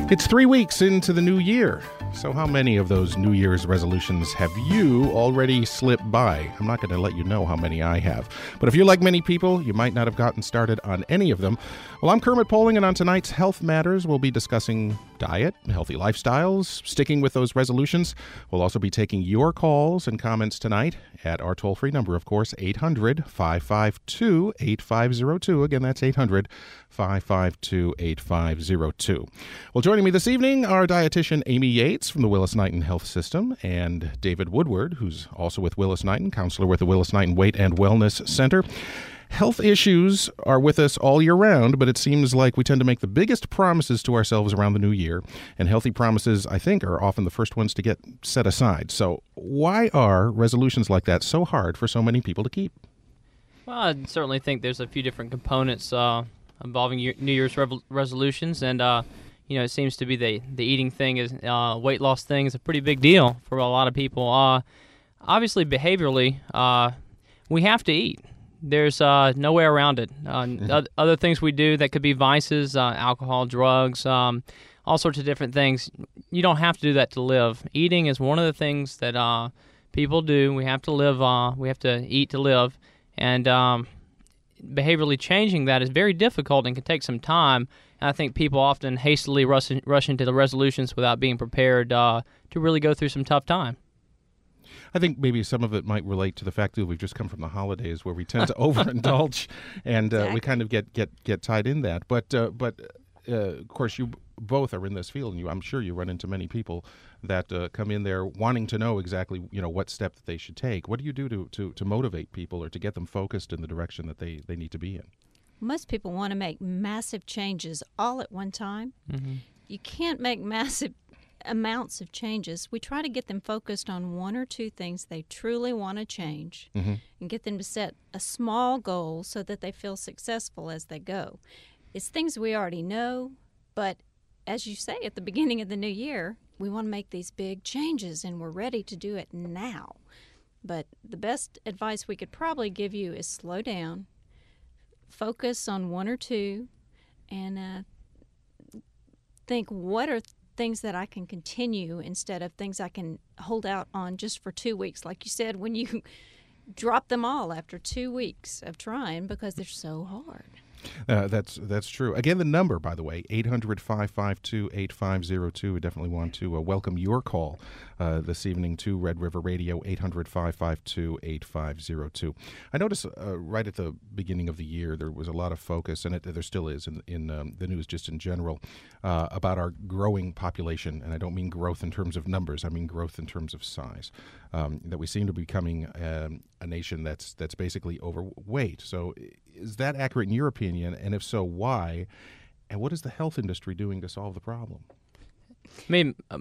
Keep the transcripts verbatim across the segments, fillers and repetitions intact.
It's three weeks into the new year. So how many of those New Year's resolutions have you already slipped by? I'm not going to let you know how many I have. But if you're like many people, you might not have gotten started on any of them. Well, I'm Kermit Poling, and on tonight's Health Matters, we'll be discussing diet, healthy lifestyles, sticking with those resolutions. We'll also be taking your calls and comments tonight at our toll-free number, of course, eight hundred, five five two, eight five zero two. Again, that's eight hundred, five five two, eight five zero two. Well, joining me this evening are dietitian Amy Yates from the Willis-Knighton Health System and David Woodward, who's also with Willis-Knighton, counselor with the Willis-Knighton Weight and Wellness Center. Health issues are with us all year round, but it seems like we tend to make the biggest promises to ourselves around the new year, and healthy promises, I think, are often the first ones to get set aside. So why are resolutions like that so hard for so many people to keep? Well, I certainly think there's a few different components uh, involving year, New Year's rev- resolutions, and uh, you know, it seems to be the the eating thing is uh, weight loss thing is a pretty big deal for a lot of people. Uh, obviously, behaviorally, uh, we have to eat. There's uh, no way around it. Uh, mm-hmm. Other things we do that could be vices, uh, alcohol, drugs, um, all sorts of different things. You don't have to do that to live. Eating is one of the things that uh, people do. We have to live. Uh, we have to eat to live, and um, behaviorally changing that is very difficult and can take some time. And I think people often hastily rush, rush into the resolutions without being prepared uh, to really go through some tough time. I think maybe some of it might relate to the fact that we've just come from the holidays where we tend to overindulge, and uh, exactly. we kind of get, get, get tied in that. But uh, but uh, of course, you both are in this field, and you, I'm sure you run into many people that uh, come in there wanting to know exactly, you know, what step that they should take. What do you do to, to, to motivate people or to get them focused in the direction that they, they need to be in? Most people want to make massive changes all at one time. Mm-hmm. You can't make massive amounts of changes. We try to get them focused on one or two things they truly want to change, mm-hmm. and get them to set a small goal so that they feel successful as they go. It's things we already know, but as you say, at the beginning of the new year, we want to make these big changes, and we're ready to do it now. But the best advice we could probably give you is slow down, focus on one or two, and uh, think, what are things that I can continue instead of things I can hold out on just for two weeks. Like you said, when you drop them all after two weeks of trying because they're so hard. Uh, that's that's true. Again, the number, by the way, eight hundred, five five two, eight five zero two. We definitely want to uh, welcome your call uh, this evening to Red River Radio, eight hundred, five five two, eight five zero two. I noticed uh, right at the beginning of the year there was a lot of focus, and it, there still is in, in um, the news just in general, uh, about our growing population. And I don't mean growth in terms of numbers. I mean growth in terms of size. Um, that we seem to be becoming um, a nation that's that's basically overweight. So is that accurate in your opinion? And if so, why? And what is the health industry doing to solve the problem? I mean, um,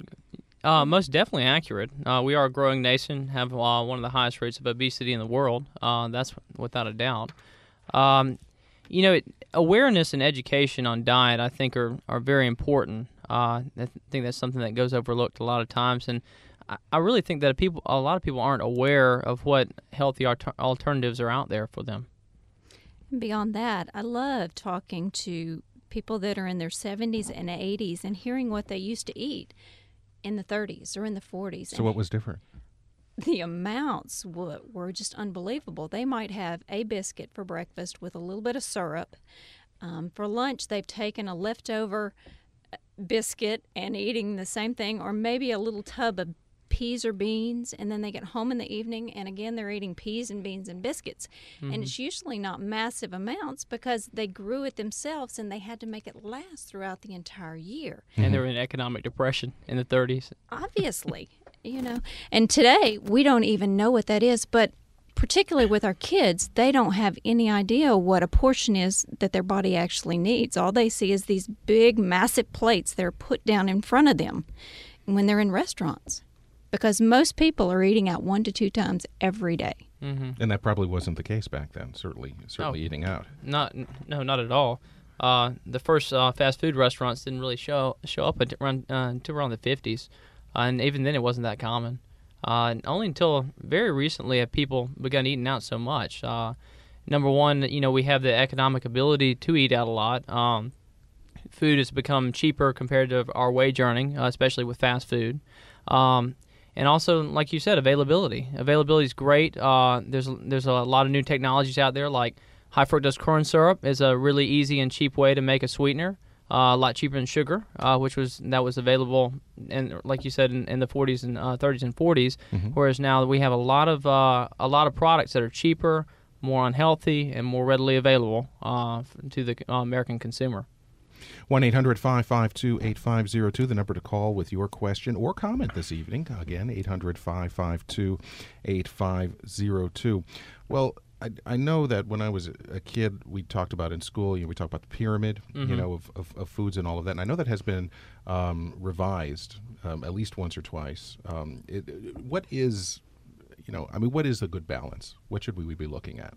uh, most definitely accurate. Uh, we are a growing nation, have uh, one of the highest rates of obesity in the world. Uh, that's without a doubt. Um, you know, it, awareness and education on diet, I think, are, are very important. Uh, I think that's something that goes overlooked a lot of times. And I, I really think that people, a lot of people aren't aware of what healthy alter- alternatives are out there for them. Beyond that, I love talking to people that are in their seventies and eighties and hearing what they used to eat in the thirties or in the forties. So what was different? The amounts were, were just unbelievable. They might have a biscuit for breakfast with a little bit of syrup. Um, for lunch, they've taken a leftover biscuit and eating the same thing, or maybe a little tub of peas or beans, and then they get home in the evening, and again they're eating peas and beans and biscuits. Mm-hmm. And it's usually not massive amounts because they grew it themselves and they had to make it last throughout the entire year. And mm-hmm. they were in economic depression in the thirties. Obviously, you know. And today we don't even know what that is, but particularly with our kids, they don't have any idea what a portion is that their body actually needs. All they see is these big, massive plates that are put down in front of them when they're in restaurants. Because most people are eating out one to two times every day. Mm-hmm. And that probably wasn't the case back then, certainly certainly oh, eating out. Not, No, not at all. Uh, the first uh, fast food restaurants didn't really show show up until around, uh, until around the fifties. Uh, and even then it wasn't that common. Uh, and only until very recently have people begun eating out so much. Uh, number one, you know, we have the economic ability to eat out a lot. Um, food has become cheaper compared to our wage earning, uh, especially with fast food. Um, and also, like you said, availability. Availability is great. Uh, there's there's a lot of new technologies out there, like high fructose corn syrup is a really easy and cheap way to make a sweetener. Uh, a lot cheaper than sugar, uh, which was that was available, and like you said, in, in the forties and uh, thirties and forties. Mm-hmm. Whereas now we have a lot of uh, a lot of products that are cheaper, more unhealthy, and more readily available uh, to the uh, American consumer. one eight hundred five five two eight five zero two, the number to call with your question or comment this evening. Again, eight hundred five five two eight five zero two. Well, I, I know that when I was a kid, we talked about in school, you know, we talked about the pyramid, mm-hmm. you know, of, of, of foods and all of that. And I know that has been um, revised um, at least once or twice. Um, it, what is, you know, I mean, what is a good balance? What should we be looking at?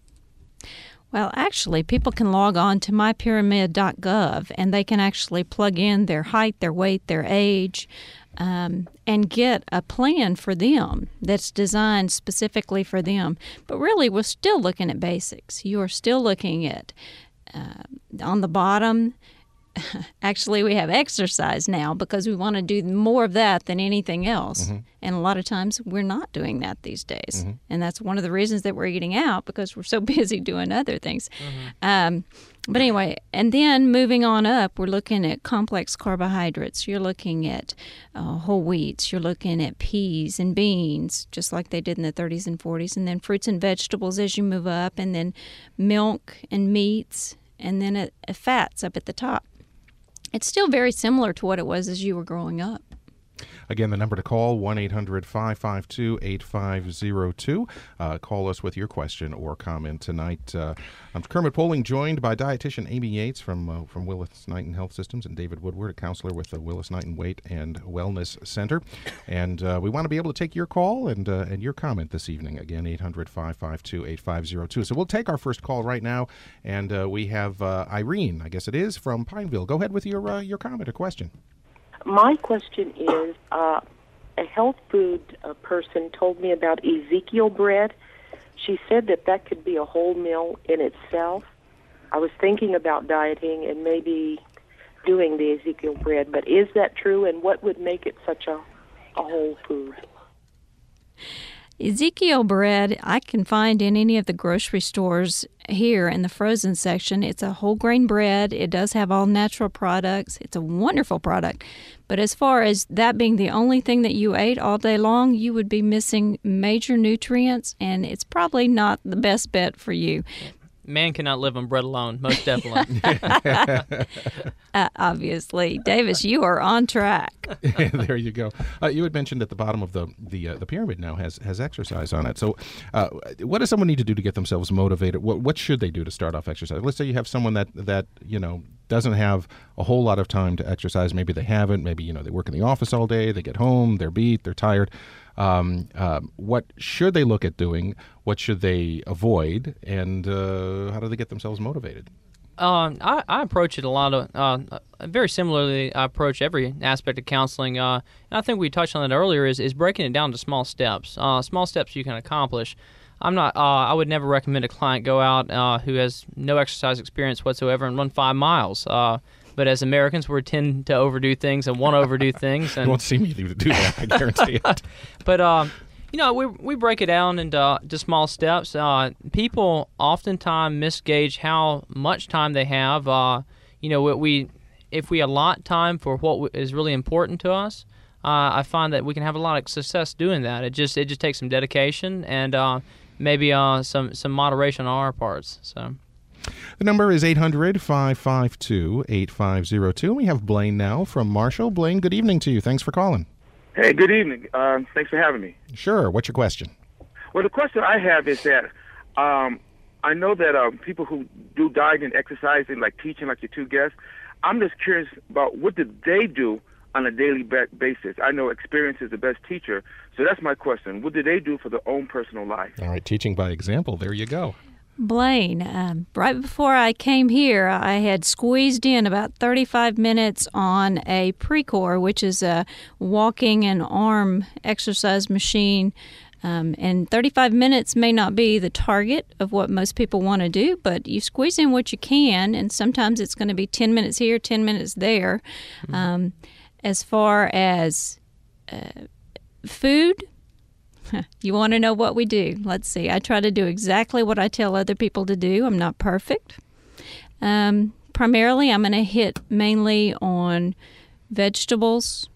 Well, actually, people can log on to my pyramid dot gov, and they can actually plug in their height, their weight, their age, um, and get a plan for them that's designed specifically for them. But really, we're still looking at basics. You are still looking at, uh, on the bottom, actually, we have exercise now because we want to do more of that than anything else. Mm-hmm. And a lot of times we're not doing that these days. Mm-hmm. And that's one of the reasons that we're eating out, because we're so busy doing other things. Mm-hmm. Um, but anyway, and then moving on up, we're looking at complex carbohydrates. You're looking at uh, whole wheats. You're looking at peas and beans, just like they did in the thirties and forties. And then fruits and vegetables as you move up. And then milk and meats. And then uh, fats up at the top. It's still very similar to what it was as you were growing up. Again, the number to call, one eight hundred five five two eight five zero two. Uh, call us with your question or comment tonight. Uh, I'm Kermit Poling, joined by dietitian Amy Yates from uh, from Willis-Knighton Health Systems, and David Woodward, a counselor with the Willis-Knighton Weight and Wellness Center. And uh, we want to be able to take your call and uh, and your comment this evening. Again, eight hundred five five two eight five zero two. So we'll take our first call right now, and uh, we have uh, Irene, I guess it is, from Pineville. Go ahead with your uh, your comment or question. My question is, uh, a health food uh, person told me about Ezekiel bread. She said that that could be a whole meal in itself. I was thinking about dieting and maybe doing the Ezekiel bread, but is that true, and what would make it such a, a whole food? Ezekiel bread I can find in any of the grocery stores here in the frozen section. It's a whole grain bread. It does have all natural products. It's a wonderful product. But as far as that being the only thing that you ate all day long, you would be missing major nutrients, and it's probably not the best bet for you. Man cannot live on bread alone, most definitely. uh, obviously. Davis, you are on track. There you go. Uh, you had mentioned at the bottom of the the, uh, the pyramid now has, has exercise on it. So uh, what does someone need to do to get themselves motivated? What, what should they do to start off exercise? Let's say you have someone that, that, you know, doesn't have a whole lot of time to exercise. Maybe they haven't. Maybe, you know, they work in the office all day. They get home. They're beat. They're tired. Um, uh, what should they look at doing? What should they avoid? And uh, how do they get themselves motivated? Um, I, I approach it a lot of uh, very similarly. I approach every aspect of counseling, uh, and I think we touched on it earlier. Is is breaking it down to small steps. Uh, small steps you can accomplish. I'm not. Uh, I would never recommend a client go out uh, who has no exercise experience whatsoever and run five miles. Uh, But as Americans, we tend to overdo things and want to overdo things. And you won't see me to do that, I guarantee it. But, um, you know, we we break it down into uh, to small steps. Uh, people oftentimes misgauge how much time they have. Uh, you know, we if we allot time for what is really important to us, uh, I find that we can have a lot of success doing that. It just it just takes some dedication and uh, maybe uh, some, some moderation on our parts. So. The number is eight hundred five five two eight five zero two. We have Blaine now from Marshall. Blaine, good evening to you. Thanks for calling. Hey, good evening. Uh, thanks for having me. Sure. What's your question? Well, the question I have is that um, I know that um, people who do diet and exercising, like teaching, like your two guests, I'm just curious about what do they do on a daily basis. I know experience is the best teacher, so that's my question. What do they do for their own personal life? All right, teaching by example. There you go. Blaine, um, right before I came here, I had squeezed in about thirty-five minutes on a Precor, which is a walking and arm exercise machine Um, and thirty-five minutes may not be the target of what most people want to do, but you squeeze in what you can, and sometimes it's going to be ten minutes here, ten minutes there. Mm-hmm. Um, as far as uh, food, you want to know what we do. Let's see. I try to do exactly what I tell other people to do. I'm not perfect. Um, primarily, I'm going to hit mainly on vegetables,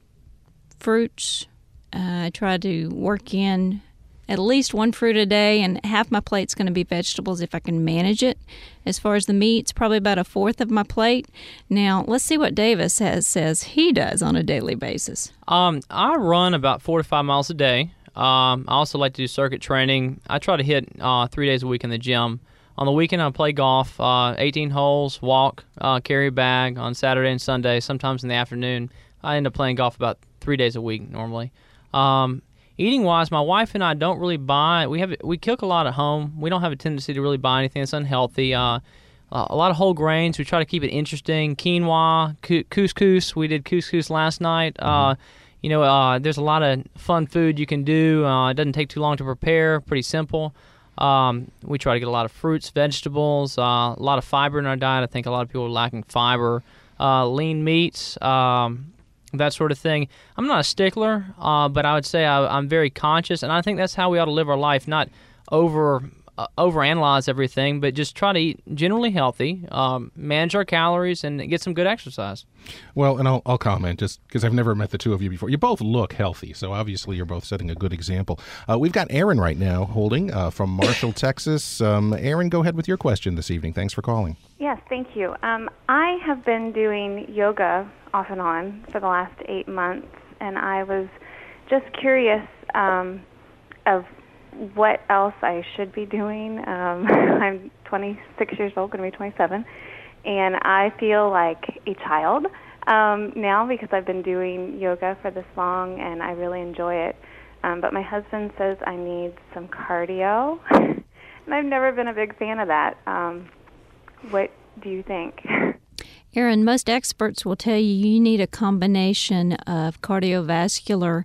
fruits. Uh, I try to work in at least one fruit a day, and half my plate's going to be vegetables if I can manage it. As far as the meats, probably about a fourth of my plate. Now, let's see what Davis has, says he does on a daily basis. Um, I run about four to five miles a day. Um, I also like to do circuit training. I try to hit uh, three days a week in the gym. On the weekend, I play golf, uh, eighteen holes, walk, uh, carry a bag on Saturday and Sunday. Sometimes in the afternoon, I end up playing golf about three days a week normally. Um, eating wise, my wife and I don't really buy. We have we cook a lot at home. We don't have a tendency to really buy anything that's unhealthy. Uh, uh, a lot of whole grains. We try to keep it interesting. Quinoa, cu- couscous. We did couscous last night. Uh, you know, uh, there's a lot of fun food you can do. Uh, it doesn't take too long to prepare. Pretty simple. Um, we try to get a lot of fruits, vegetables, uh, a lot of fiber in our diet. I think a lot of people are lacking fiber. Uh, lean meats. Um, that sort of thing. I'm not a stickler, uh, but I would say I, I'm very conscious, and I think that's how we ought to live our life, not over uh, overanalyze everything, but just try to eat generally healthy, um, manage our calories, and get some good exercise. Well, and I'll, I'll comment, just because I've never met the two of you before. You both look healthy, so obviously you're both setting a good example. Uh, we've got Aaron right now holding uh, from Marshall, Texas. Um, Aaron, go ahead with your question this evening. Thanks for calling. Yes, thank you. Um, I have been doing yoga off and on for the last eight months, and I was just curious um, of what else I should be doing. Um, I'm twenty-six years old, going to be twenty-seven, and I feel like a child um, now because I've been doing yoga for this long, and I really enjoy it. Um, but my husband says I need some cardio, and I've never been a big fan of that. Um, what do you think? Aaron, most experts will tell you you need a combination of cardiovascular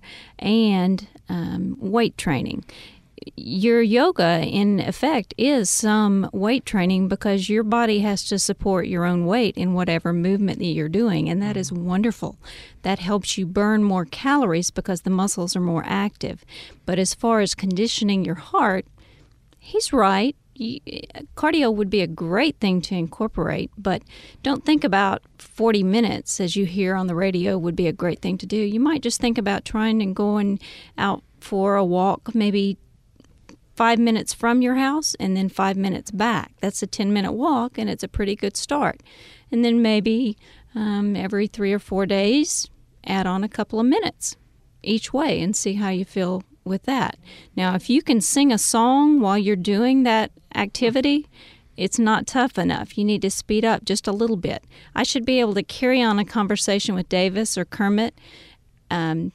and um, weight training. Your yoga, in effect, is some weight training because your body has to support your own weight in whatever movement that you're doing, and that is wonderful. That helps you burn more calories because the muscles are more active. But as far as conditioning your heart, he's right. You, cardio would be a great thing to incorporate, but don't think about forty minutes, as you hear on the radio, would be a great thing to do. You might just think about trying and going out for a walk, maybe five minutes from your house and then five minutes back. That's a ten-minute walk, and it's a pretty good start. And then maybe um, every three or four days, add on a couple of minutes each way and see how you feel with that. Now, if you can sing a song while you're doing that activity, it's not tough enough. You need to speed up just a little bit. I should be able to carry on a conversation with Davis or Kermit um,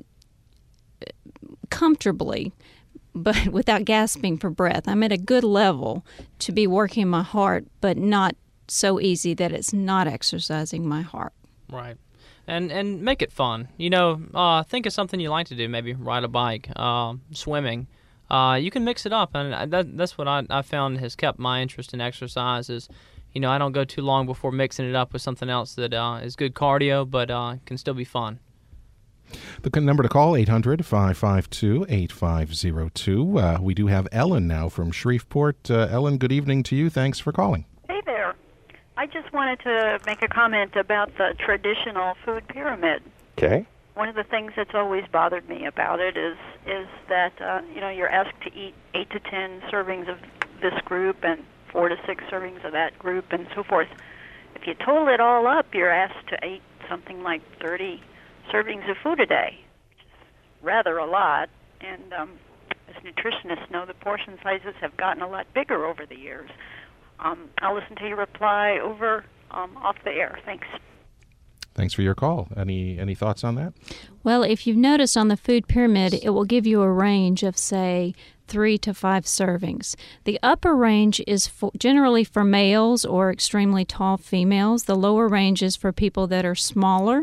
comfortably, but without gasping for breath. I'm at a good level to be working my heart, but not so easy that it's not exercising my heart. Right. And and make it fun. You know, uh, think of something you like to do. Maybe ride a bike, uh, swimming. Uh, you can mix it up, and that, that's what I, I found has kept my interest in exercise. Is, you know, I don't go too long before mixing it up with something else that uh, is good cardio, but uh, can still be fun. The number to call, eight hundred, five five two, eight five zero two. Uh, we do have Ellen now from Shreveport. Uh, Ellen, good evening to you. Thanks for calling. Hey there. I just wanted to make a comment about the traditional food pyramid. Okay. One of the things that's always bothered me about it is is that uh, you know you're asked to eat eight to ten servings of this group and four to six servings of that group and so forth. If you total it all up, you're asked to eat something like thirty servings of food a day, which is rather a lot. And um, as nutritionists know, the portion sizes have gotten a lot bigger over the years. Um, I'll listen to your reply over um, off the air. Thanks. Thanks for your call. Any any thoughts on that? Well, if you've noticed on the food pyramid, it will give you a range of, say, three to five servings. The upper range is for, generally for males or extremely tall females. The lower range is for people that are smaller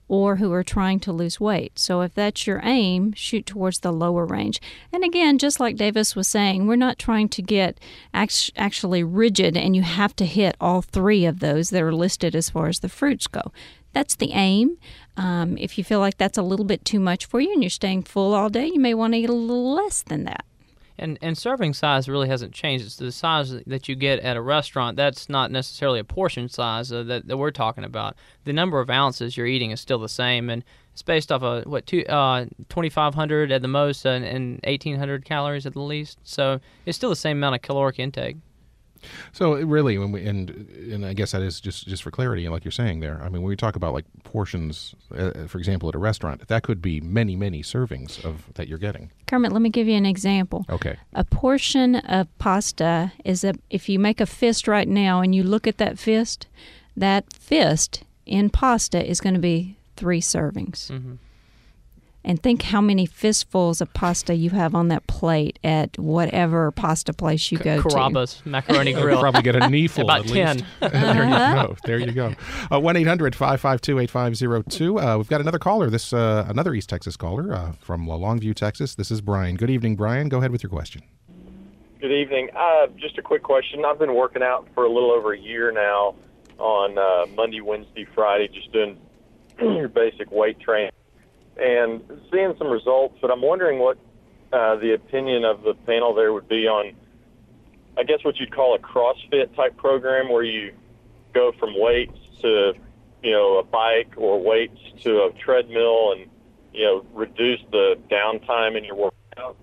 or who are trying to lose weight. So if that's your aim, shoot towards the lower range. And again, just like Davis was saying, we're not trying to get act- actually rigid and you have to hit all three of those that are listed as far as the fruits go. That's the aim. Um, if you feel like that's a little bit too much for you and you're staying full all day, you may want to eat a little less than that. And and serving size really hasn't changed. It's the size that you get at a restaurant. That's not necessarily a portion size uh, that, that we're talking about. The number of ounces you're eating is still the same, and it's based off of, what, two, uh, twenty-five hundred at the most and, and eighteen hundred calories at the least. So it's still the same amount of caloric intake. So it really, when we, and and I guess that is just, just for clarity, like you're saying there. I mean, when we talk about like portions, uh, for example, at a restaurant, that could be many, many servings of that you're getting. Kermit, let me give you an example. Okay. A portion of pasta is a, if you make a fist right now and you look at that fist, that fist in pasta is going to be three servings. Mm-hmm. And think how many fistfuls of pasta you have on that plate at whatever pasta place you go Carrabba's to. Macaroni You Grill. probably get a kneeful About at ten. least. There you go. There you go. Uh, one eight hundred five five two eight five zero two. Uh, we've got another caller. This uh, another East Texas caller uh, from Longview, Texas. This is Brian. Good evening, Brian. Go ahead with your question. Good evening. Uh, just a quick question. I've been working out for a little over a year now on uh, Monday, Wednesday, Friday, just doing your basic weight training and seeing some results. But I'm wondering what uh, the opinion of the panel there would be on, I guess, what you'd call a CrossFit type program where you go from weights to, you know, a bike or weights to a treadmill and, you know, reduce the downtime in your workout.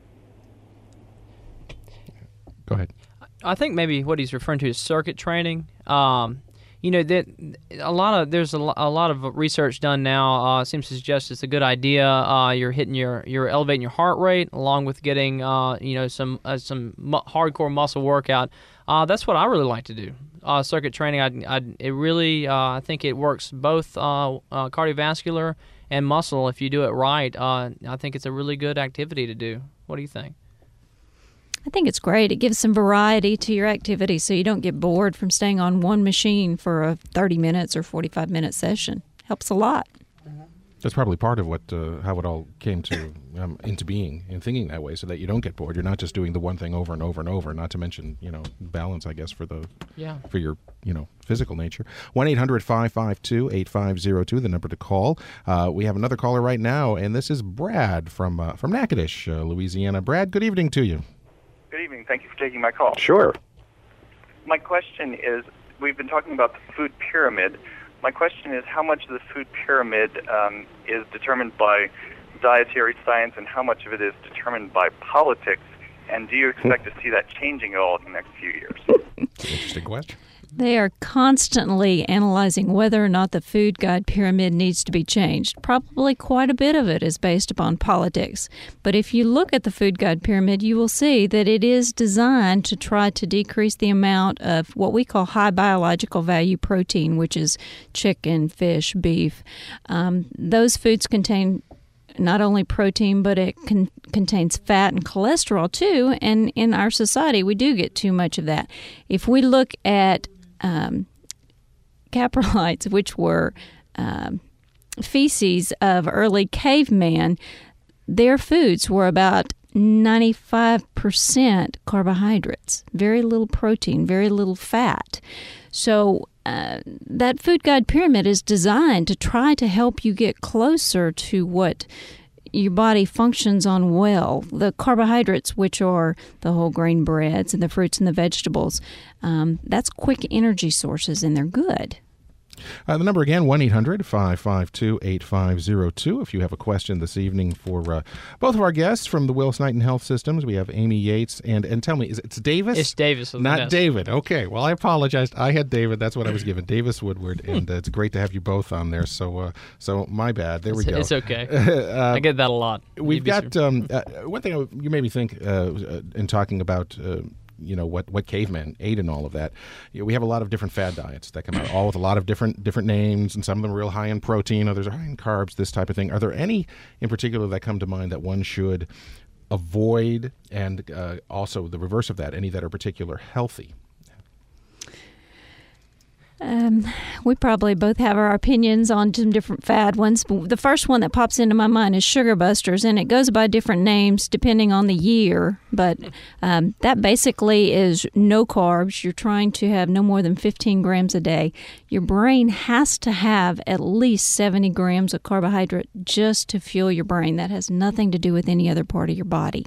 Go ahead. I think maybe what he's referring to is circuit training. Um, you know, that a lot of there's a, lo- a lot of research done now. Uh, seems to suggest it's a good idea. Uh, you're hitting your, you're elevating your heart rate along with getting, uh, you know, some uh, some mu- hardcore muscle workout. Uh, that's what I really like to do. Uh, circuit training. I, I it really uh, I think it works both uh, uh, cardiovascular and muscle if you do it right. Uh, I think it's a really good activity to do. What do you think? I think it's great. It gives some variety to your activity so you don't get bored from staying on one machine for a thirty minutes or forty-five minute session. Helps a lot. That's probably part of what uh, how it all came to um, into being and thinking that way, so that you don't get bored. You're not just doing the one thing over and over and over. Not to mention, you know, balance, I guess, for the Yeah. for your you know physical nature. One eight hundred five five two eight five zero two, the number to call. Uh, we have another caller right now, and this is Brad from uh, from Natchitoches, uh, Louisiana. Brad, good evening to you. Good evening. Thank you for taking my call. Sure. My question is, we've been talking about the food pyramid. My question is, how much of the food pyramid um, is determined by dietary science and how much of it is determined by politics? And do you expect to see that changing at all in the next few years? Interesting question. They are constantly analyzing whether or not the food guide pyramid needs to be changed. Probably quite a bit of it is based upon politics. But if you look at the food guide pyramid, you will see that it is designed to try to decrease the amount of what we call high biological value protein, which is chicken, fish, beef. Um, those foods contain not only protein, but it con- contains fat and cholesterol too. And in our society, we do get too much of that. If we look at um, caprolites, which were um, feces of early caveman, their foods were about ninety-five percent carbohydrates, very little protein, very little fat. So uh, that food guide pyramid is designed to try to help you get closer to what your body functions on well. The carbohydrates, which are the whole grain breads and the fruits and the vegetables, um, that's quick energy sources, and they're good. Uh, the number again, one eight hundred five five two eight five zero two. If you have a question this evening for uh, both of our guests from the Willis Knighton Health Systems, we have Amy Yates and and tell me, is it, it's Davis? It's Davis. Not yes. David. Okay. Well, I apologized. I had David. That's what I was given. Davis Woodward, and uh, it's great to have you both on there. So, uh, so my bad. There we It's, go. it's okay. uh, I get that a lot. We've You'd be got sur- um, uh, one thing you made me think uh, uh, in talking about. Uh, you know, what, what cavemen ate and all of that. You know, we have a lot of different fad diets that come out, all with a lot of different different names, and some of them are real high in protein, others are high in carbs, this type of thing. Are there any in particular that come to mind that one should avoid, and uh, also the reverse of that, any that are particular healthy? Um, we probably both have our opinions on some different fad ones. The first one that pops into my mind is Sugar Busters, and it goes by different names depending on the year. But um, that basically is no carbs. You're trying to have no more than fifteen grams a day. Your brain has to have at least seventy grams of carbohydrate just to fuel your brain. That has nothing to do with any other part of your body.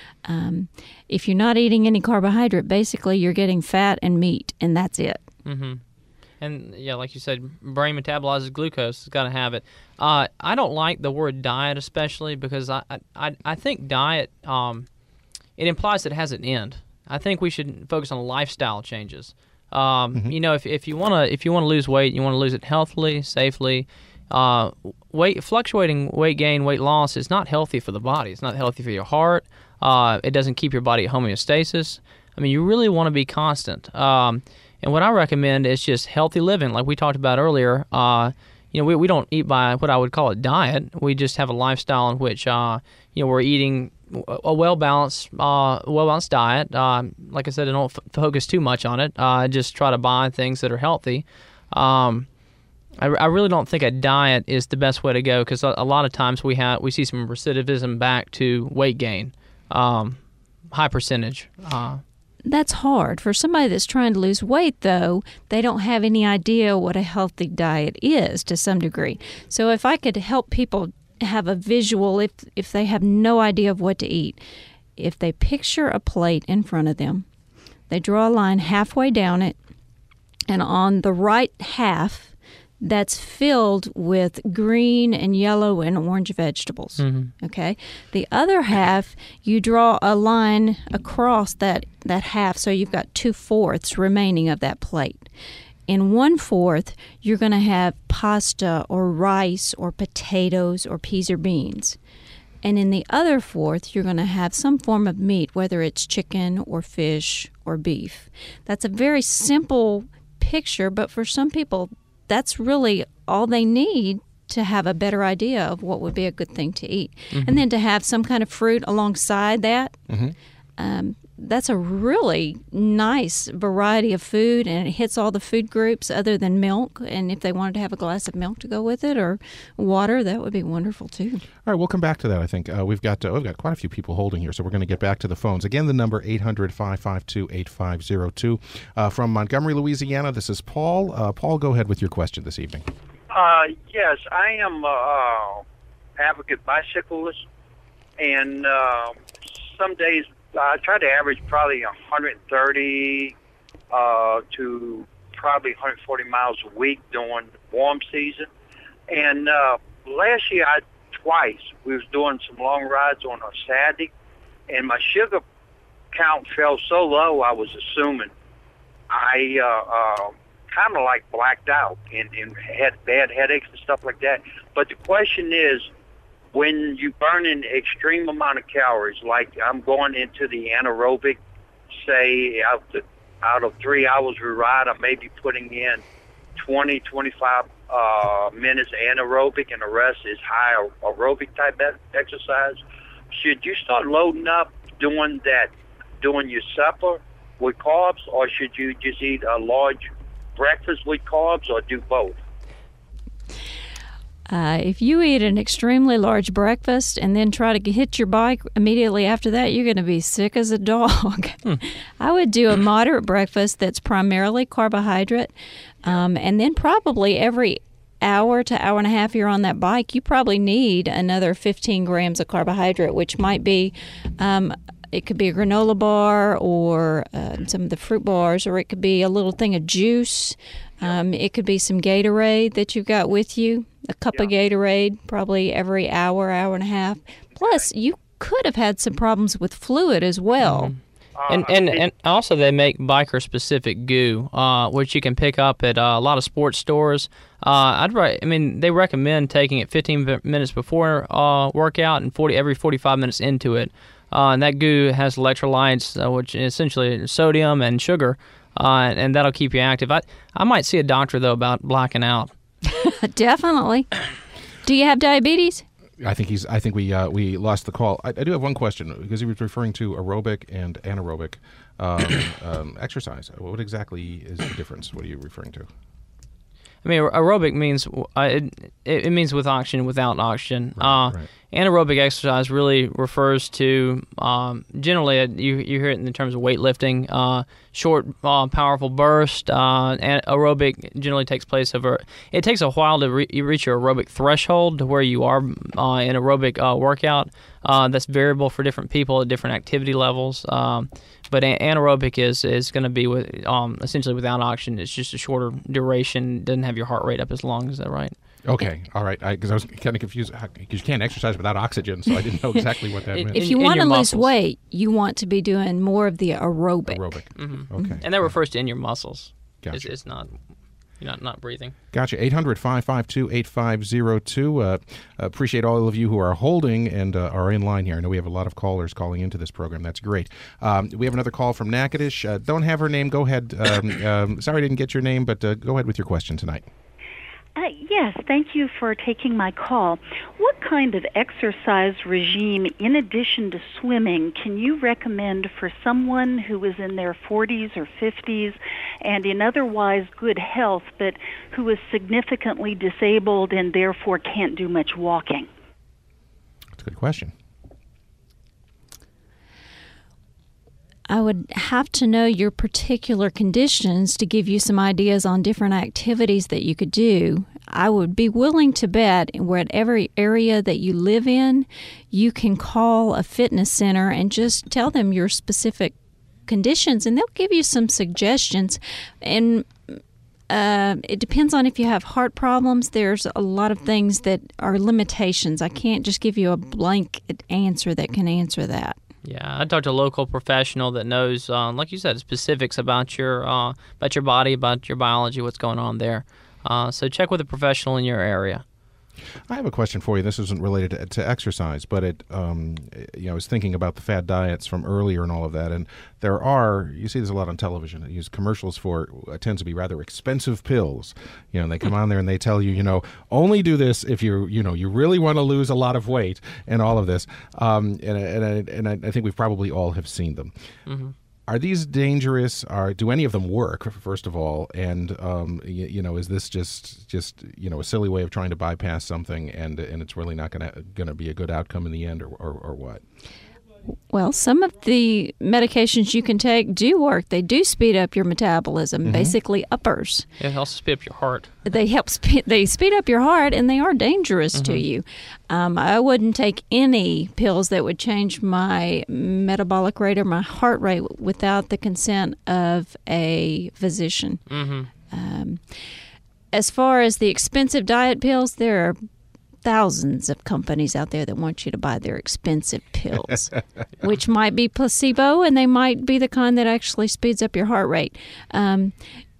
Um, if you're not eating any carbohydrate, basically you're getting fat and meat, and that's it. Mm-hmm. And, yeah, like you said, brain metabolizes glucose. It's got to have it. Uh, I don't like the word diet especially because I I, I think diet, um, it implies that it has an end. I think we should focus on lifestyle changes. Um, mm-hmm. You know, if if you want to if you want to lose weight, you want to lose it healthily, safely. Uh, weight fluctuating weight gain, weight loss is not healthy for the body. It's not healthy for your heart. Uh, it doesn't keep your body at homeostasis. I mean, you really want to be constant. Um, And what I recommend is just healthy living, like we talked about earlier. Uh, you know, we we don't eat by what I would call a diet. We just have a lifestyle in which, uh, you know, we're eating a well balanced, uh, well balanced diet. Uh, like I said, I don't f- focus too much on it. Uh, I just try to buy things that are healthy. Um, I, I really don't think a diet is the best way to go because a, a lot of times we have we see some recidivism back to weight gain, um, high percentage. Uh, That's hard. For somebody that's trying to lose weight, though, they don't have any idea what a healthy diet is to some degree. So if I could help people have a visual, if if they have no idea of what to eat, if they picture a plate in front of them, they draw a line halfway down it, and on the right half, that's filled with green and yellow and orange vegetables, mm-hmm. okay? The other half, you draw a line across that, that half, so you've got two-fourths remaining of that plate. In one-fourth, you're going to have pasta or rice or potatoes or peas or beans. And in the other fourth, you're going to have some form of meat, whether it's chicken or fish or beef. That's a very simple picture, but for some people, that's really all they need to have a better idea of what would be a good thing to eat. Mm-hmm. And then to have some kind of fruit alongside that, mm-hmm. um, that's a really nice variety of food, and it hits all the food groups other than milk. And if they wanted to have a glass of milk to go with it or water, that would be wonderful too. All right, we'll come back to that. I think uh, we've got uh, we've got quite a few people holding here, so we're going to get back to the phones. Again, the number eight hundred, five five two, eight five zero two. Uh, from Montgomery, Louisiana, this is Paul. Uh, Paul, go ahead with your question this evening. Uh, yes, I am uh, advocate bicyclist, and uh, some days I try to average probably one hundred thirty uh, to probably one hundred forty miles a week during warm season. And uh, last year, I twice we was doing some long rides on a Saturday, and my sugar count fell so low. I was assuming I uh, uh, kind of like blacked out and, and had bad headaches and stuff like that. But the question is, when you burn an extreme amount of calories, like I'm going into the anaerobic, say out, the, out of three hours of ride, I may be putting in twenty, twenty-five uh, minutes anaerobic, and the rest is high aerobic type exercise. Should you start loading up doing that, doing your supper with carbs, or should you just eat a large breakfast with carbs, or do both? Uh, if you eat an extremely large breakfast and then try to hit your bike immediately after that, you're going to be sick as a dog. Hmm. I would do a moderate breakfast that's primarily carbohydrate, um, and then probably every hour to hour and a half you're on that bike, you probably need another fifteen grams of carbohydrate, which might be um, it could be a granola bar or uh, some of the fruit bars, or it could be a little thing of juice. Um, it could be some Gatorade that you've got with you, a cup yeah. of Gatorade probably every hour, hour and a half. Plus, you could have had some problems with fluid as well. Mm-hmm. And, and and also they make biker-specific goo, uh, which you can pick up at uh, a lot of sports stores. Uh, I'd I mean, they recommend taking it fifteen minutes before uh, workout and forty every forty-five minutes into it. Uh, and that goo has electrolytes, uh, which is essentially sodium and sugar, uh, and that'll keep you active. I I might see a doctor, though, about blacking out. Definitely. Do you have diabetes? I think he's. I think we uh, we lost the call. I, I do have one question, because he was referring to aerobic and anaerobic um, um, exercise. What exactly is the difference? What are you referring to? I mean, aerobic means uh, it, it means with oxygen, without oxygen. Right, uh, right. Anaerobic exercise really refers to, um, generally, uh, you, you hear it in terms of weightlifting, uh, short, uh, powerful burst. Uh, and aerobic generally takes place over, it takes a while to re- reach your aerobic threshold to where you are uh, in aerobic uh, workout. Uh, that's variable for different people at different activity levels. Um, but a- anaerobic is, is going to be with, um, essentially without oxygen. It's just a shorter duration, doesn't have your heart rate up as long. Is that right? Okay, all right. Because I, I was kind of confused because you can't exercise without oxygen, so I didn't know exactly what that meant. If you in want to your lose muscles. weight, you want to be doing more of the aerobic. Aerobic. Mm-hmm. Okay. And that refers to in your muscles. Gotcha. It's, it's not, you're not, not breathing. Gotcha. eight hundred, five five two, eight five zero two. Uh, appreciate all of you who are holding and uh, are in line here. I know we have a lot of callers calling into this program. That's great. Um, we have another call from Natchitoches. Uh, don't have her name. Go ahead. Um, um, sorry I didn't get your name, but uh, go ahead with your question tonight. Uh, yes, thank you for taking my call. What kind of exercise regime, in addition to swimming, can you recommend for someone who is in their forties or fifties and in otherwise good health, but who is significantly disabled and therefore can't do much walking? That's a good question. I would have to know your particular conditions to give you some ideas on different activities that you could do. I would be willing to bet in whatever area that you live in, you can call a fitness center and just tell them your specific conditions, and they'll give you some suggestions. And uh, it depends on if you have heart problems. There's a lot of things that are limitations. I can't just give you a blanket answer that can answer that. Yeah, I talked to a local professional that knows, uh, like you said, specifics about your uh, about your body, about your biology, what's going on there. Uh, so check with a professional in your area. I have a question for you. This isn't related to, to exercise, but it, um, you know, I was thinking about the fad diets from earlier and all of that, and there are, you see this a lot on television, they use commercials for, it tends to be rather expensive pills. You know, and they come on there and they tell you, you know, only do this if you, you know, you really want to lose a lot of weight and all of this. Um, and and, I, and I, I think we probably all have seen them. Mm-hmm. Are these dangerous? Are do any of them work? First of all, and um, you, you know, is this just just you know a silly way of trying to bypass something, and and it's really not going to going to be a good outcome in the end, or, or or what? Well, some of the medications you can take do work. They do speed up your metabolism, mm-hmm. basically uppers. It helps speed up your heart. They help spe- they speed up your heart, and they are dangerous mm-hmm. to you. Um, I wouldn't take any pills that would change my metabolic rate or my heart rate without the consent of a physician. Mm-hmm. Um, as far as the expensive diet pills, there are thousands of companies out there that want you to buy their expensive pills, which might be placebo, and they might be the kind that actually speeds up your heart rate. Um,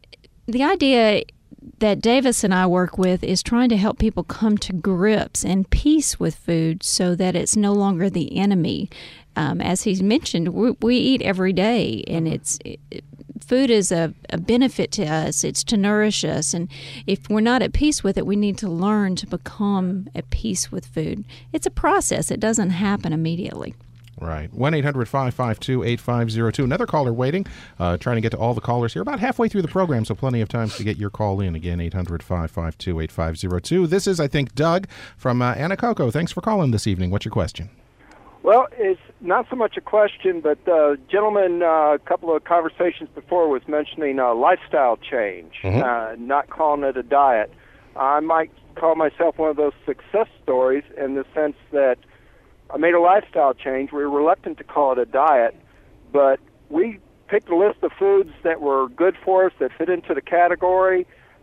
the idea that Davis and I work with is trying to help people come to grips and peace with food so that it's no longer the enemy. Um, as he's mentioned, we, we eat every day, and it's it, food is a, a benefit to us. It's to nourish us, and if we're not at peace with it, we need to learn to become at peace with food. It's a process. It doesn't happen immediately. Right. one eight hundred, five five two, eight five zero two. Another caller waiting, uh, trying to get to all the callers here. About halfway through the program, so plenty of times to get your call in. Again, eight hundred, five five two, eight five zero two. This is, I think, Doug from uh, Anacoco. Thanks for calling this evening. What's your question? Well, it's not so much a question, but the uh, gentleman uh, a couple of conversations before was mentioning a lifestyle change, mm-hmm. uh, not calling it a diet. I might call myself one of those success stories in the sense that I made a lifestyle change. We were reluctant to call it a diet, but we picked a list of foods that were good for us, that fit into the category,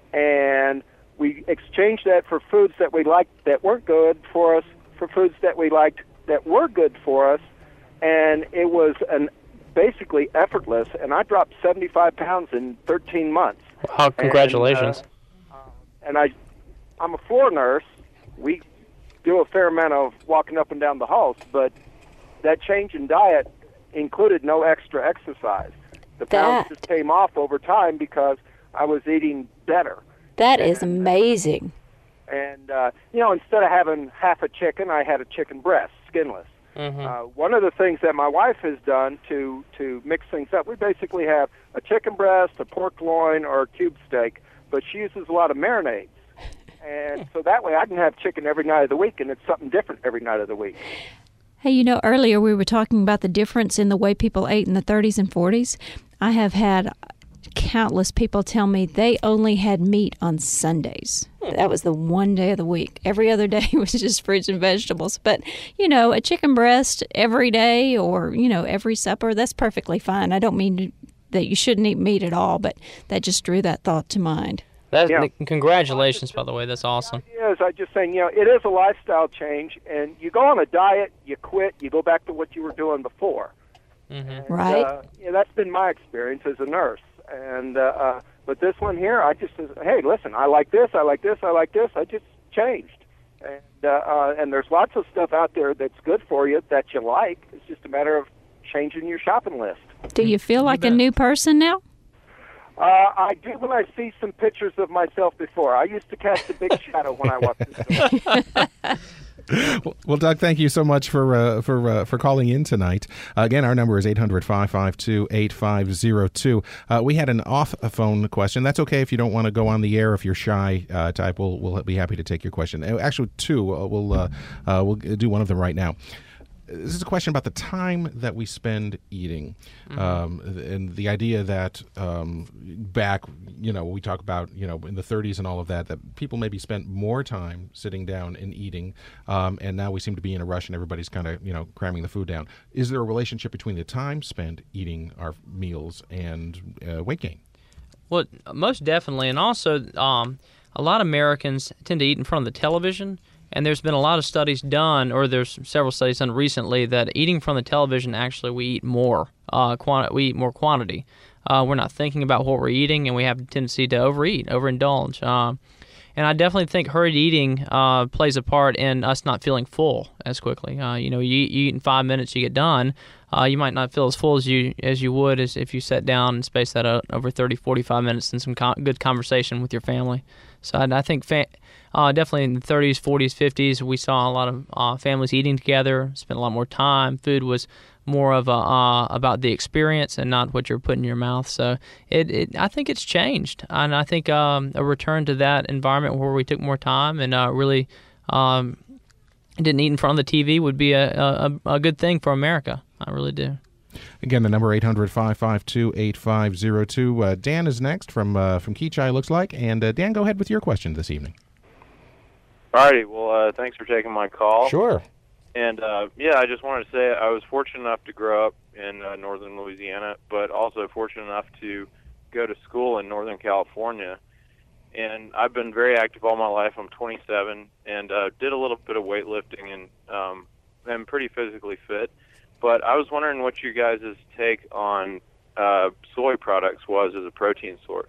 and we exchanged that for foods that we liked that weren't good for us for foods that we liked that were good for us, and it was an basically effortless, and I dropped seventy-five pounds in thirteen months. Wow, congratulations. And, uh, and I, I'm a floor nurse. We do a fair amount of walking up and down the halls, but that change in diet included no extra exercise. The pounds just came off over time because I was eating better. That and, is amazing. And, uh, you know, instead of having half a chicken, I had a chicken breast, skinless. Mm-hmm. Uh, one of the things that my wife has done to, to mix things up, we basically have a chicken breast, a pork loin, or a cube steak, but she uses a lot of marinades. And so that way I can have chicken every night of the week, and it's something different every night of the week. Hey, you know, earlier we were talking about the difference in the way people ate in the thirties and forties. I have had countless people tell me they only had meat on Sundays. That was the one day of the week. Every other day was just fruits and vegetables. But, you know, a chicken breast every day or, you know, every supper, that's perfectly fine. I don't mean to, that you shouldn't eat meat at all, but that just drew that thought to mind. That, Yeah. Congratulations, by the way. That's awesome. Yes, I'm just saying, you know, it is a lifestyle change, and you go on a diet, you quit, you go back to what you were doing before. Mm-hmm. Right. Uh, yeah, that's been my experience as a nurse. And uh, uh, but this one here, I just says, hey, listen, I like this, I like this, I like this. I just changed, and uh, uh, and there's lots of stuff out there that's good for you that you like. It's just a matter of changing your shopping list. Do you feel like a new person now? Uh, I do when I see some pictures of myself before. I used to cast a big shadow when I walked in the door. Well, well, Doug, thank you so much for uh, for uh, for calling in tonight. Uh, again, our number is eight hundred, five five two, eight five zero two. Uh, we had an off-phone question. That's okay if you don't want to go on the air. If you're shy uh, type, we'll, we'll be happy to take your question. Actually, two. Uh, we'll, uh, uh, we'll do one of them right now. This is a question about the time that we spend eating, Mm-hmm. um, and the idea that um, back, you know, we talk about, you know, in the thirties and all of that, that people maybe spent more time sitting down and eating, um, and now we seem to be in a rush and everybody's kind of, you know, cramming the food down. Is there a relationship between the time spent eating our meals and uh, weight gain? Well, most definitely, and also um, a lot of Americans tend to eat in front of the television. And there's been a lot of studies done, or there's several studies done recently, that eating from the television, actually we eat more. Uh, quanti- we eat more quantity. Uh, we're not thinking about what we're eating, and we have a tendency to overeat, overindulge. Uh, and I definitely think hurried eating uh, plays a part in us not feeling full as quickly. Uh, you know, you eat, you eat in five minutes, you get done. Uh, you might not feel as full as you as you would as if you sat down and spaced that out over thirty, forty-five minutes and some co- good conversation with your family. So I, I think fa- uh, definitely in the thirties, forties, fifties, we saw a lot of uh, families eating together, spent a lot more time. Food was more of a, uh, about the experience and not what you're putting in your mouth. So it, it I think it's changed. And I think um, a return to that environment where we took more time and uh, really um, didn't eat in front of the T V would be a, a, a good thing for America. I really do. Again, the number eight hundred, five five two, eight five zero two. Uh, Dan is next from uh, from Keachai, looks like. And uh, Dan, go ahead with your question this evening. All righty. Well, uh, thanks for taking my call. Sure. And, uh, yeah, I just wanted to say I was fortunate enough to grow up in uh, northern Louisiana, but also fortunate enough to go to school in Northern California. And I've been very active all my life. I'm twenty-seven and uh, did a little bit of weightlifting and um, am pretty physically fit. But I was wondering what you guys' take on uh, soy products was as a protein source.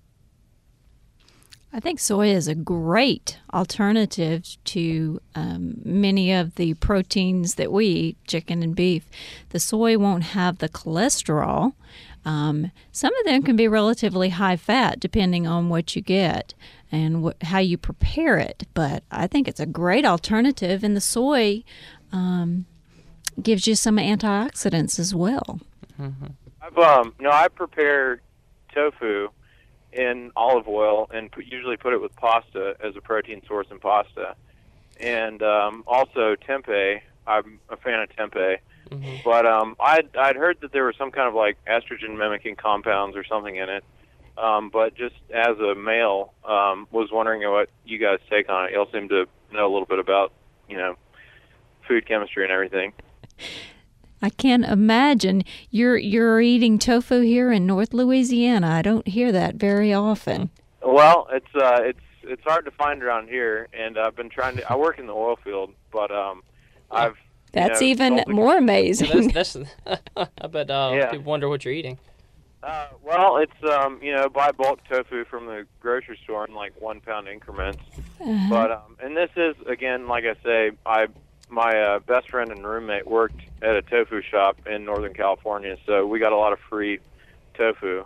I think soy is a great alternative to um, many of the proteins that we eat, chicken and beef. The soy won't have the cholesterol. Um, some of them can be relatively high fat depending on what you get and wh- how you prepare it. But I think it's a great alternative, and the soy um, gives you some antioxidants as well. Mm-hmm. I've, um, no, I prepare tofu in olive oil and put, usually put it with pasta as a protein source in pasta. And um, also tempeh. I'm a fan of tempeh. Mm-hmm. But um, I'd, I'd heard that there were some kind of like estrogen mimicking compounds or something in it. Um, but just as a male, um, was wondering what you guys take on it. Y'all seem to know a little bit about, you know, food chemistry and everything. I can't imagine you're you're eating tofu here in North Louisiana. I don't hear that very often. Well, it's uh, it's it's hard to find around here, and I've been trying to. I work in the oil field, but um, I've That's you know, even sold the- more amazing. That's, that's, I bet uh, Yeah. people wonder what you're eating. Uh, well, it's um, you know, buy bulk tofu from the grocery store in like one pound increments. Uh-huh. But um, and this is again, like I say, I my uh, best friend and roommate worked at a tofu shop in Northern California, so we got a lot of free tofu.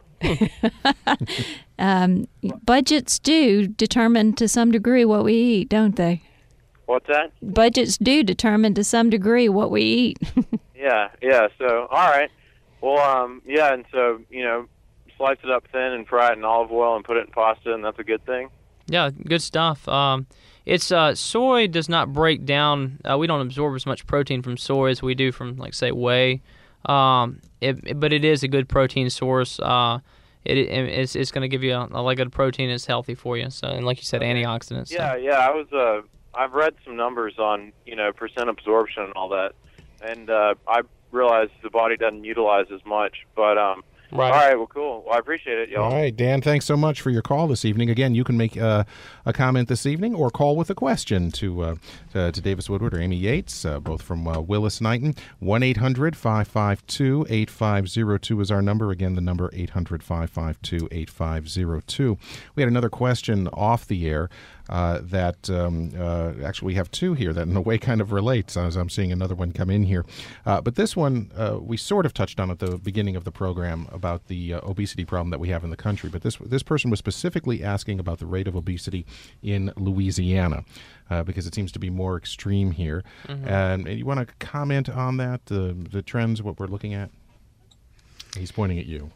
um, budgets do determine to some degree what we eat, don't they? What's that? Budgets do determine to some degree what we eat. Yeah, yeah. So, all right. Well, um, yeah, and so you know, slice it up thin and fry it in olive oil and put it in pasta, and that's a good thing? Yeah, good stuff. Um, it's uh, soy does not break down. Uh, we don't absorb as much protein from soy as we do from, like, say, whey. Um, it, it, but it is a good protein source. Uh, it, it it's, it's going to give you a, a lot of good protein. It's healthy for you. So, and like you said, antioxidants. Yeah, so. yeah. I was. Uh, I've read some numbers on you know percent absorption and all that, and uh, I realize the body doesn't utilize as much, but. Um, Right. All right, well, cool. Well, I appreciate it, y'all. All right, Dan, thanks so much for your call this evening. Again, you can make uh, a comment this evening or call with a question to uh, to, to Davis Woodward or Amy Yates, uh, both from uh, Willis Knighton. one eight hundred five five two eight five zero two is our number. Again, the number eight hundred five five two eight five zero two. We had another question off the air. Uh, that um, uh, actually we have two here that in a way kind of relates as I'm seeing another one come in here. Uh, but this one uh, we sort of touched on at the beginning of the program about the uh, obesity problem that we have in the country. But this this person was specifically asking about the rate of obesity in Louisiana uh, because it seems to be more extreme here. Mm-hmm. And, and you want to comment on that, the, the trends, what we're looking at? He's pointing at you.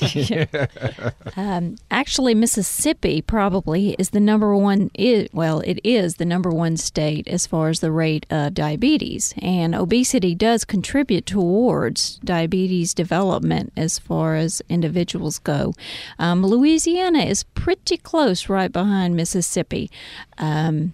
um, actually, Mississippi probably is the number one. Is, well, it is the number one state as far as the rate of diabetes, and obesity does contribute towards diabetes development as far as individuals go. Um, Louisiana is pretty close, right behind Mississippi. Um,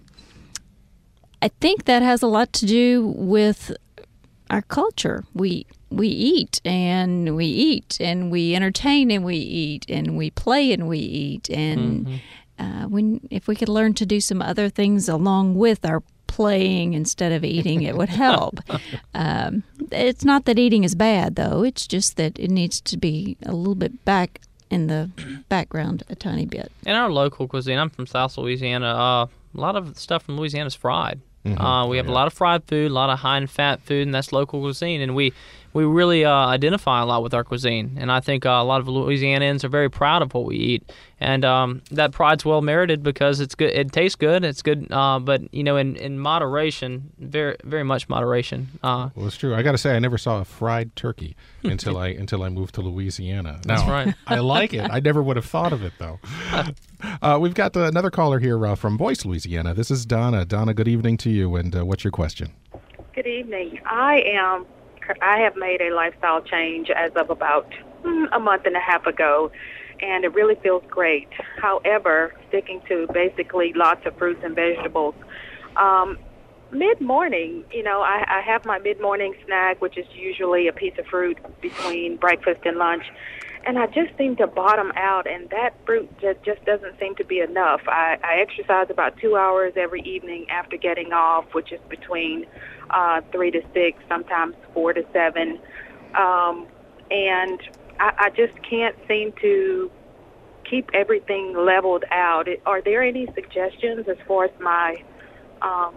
I think that has a lot to do with our culture. We we eat and we eat and we entertain and we eat and we play and we eat and mm-hmm. uh, when if we could learn to do some other things along with our playing instead of eating, it would help. um, it's not that eating is bad, though. It's just that it needs to be a little bit back in the background a tiny bit. In our local cuisine, I'm from South Louisiana. Uh, a lot of stuff from Louisiana is fried. Mm-hmm. Uh, we have yeah. a lot of fried food, a lot of high in fat food, and that's local cuisine. And we we really uh, identify a lot with our cuisine. And I think uh, a lot of Louisianans are very proud of what we eat. And um, that pride's well merited because it's good. It tastes good. It's good, uh, but you know, in, in moderation, very very much moderation. Uh, well, it's true. I got to say, I never saw a fried turkey until I until I moved to Louisiana. Now, that's right. I like it. I never would have thought of it though. Uh, we've got uh, another caller here uh, from Boyce, Louisiana. This is Donna. Donna, good evening to you. And uh, what's your question? Good evening. I am. I have made a lifestyle change as of about mm, a month and a half ago, and it really feels great. However, sticking to basically lots of fruits and vegetables. Um, mid-morning, you know, I, I have my mid-morning snack, which is usually a piece of fruit between breakfast and lunch. And I just seem to bottom out, and that fruit just, just doesn't seem to be enough. I, I exercise about two hours every evening after getting off, which is between uh, three to six, sometimes four to seven. Um, and I, I just can't seem to keep everything leveled out. It, are there any suggestions as far as my um,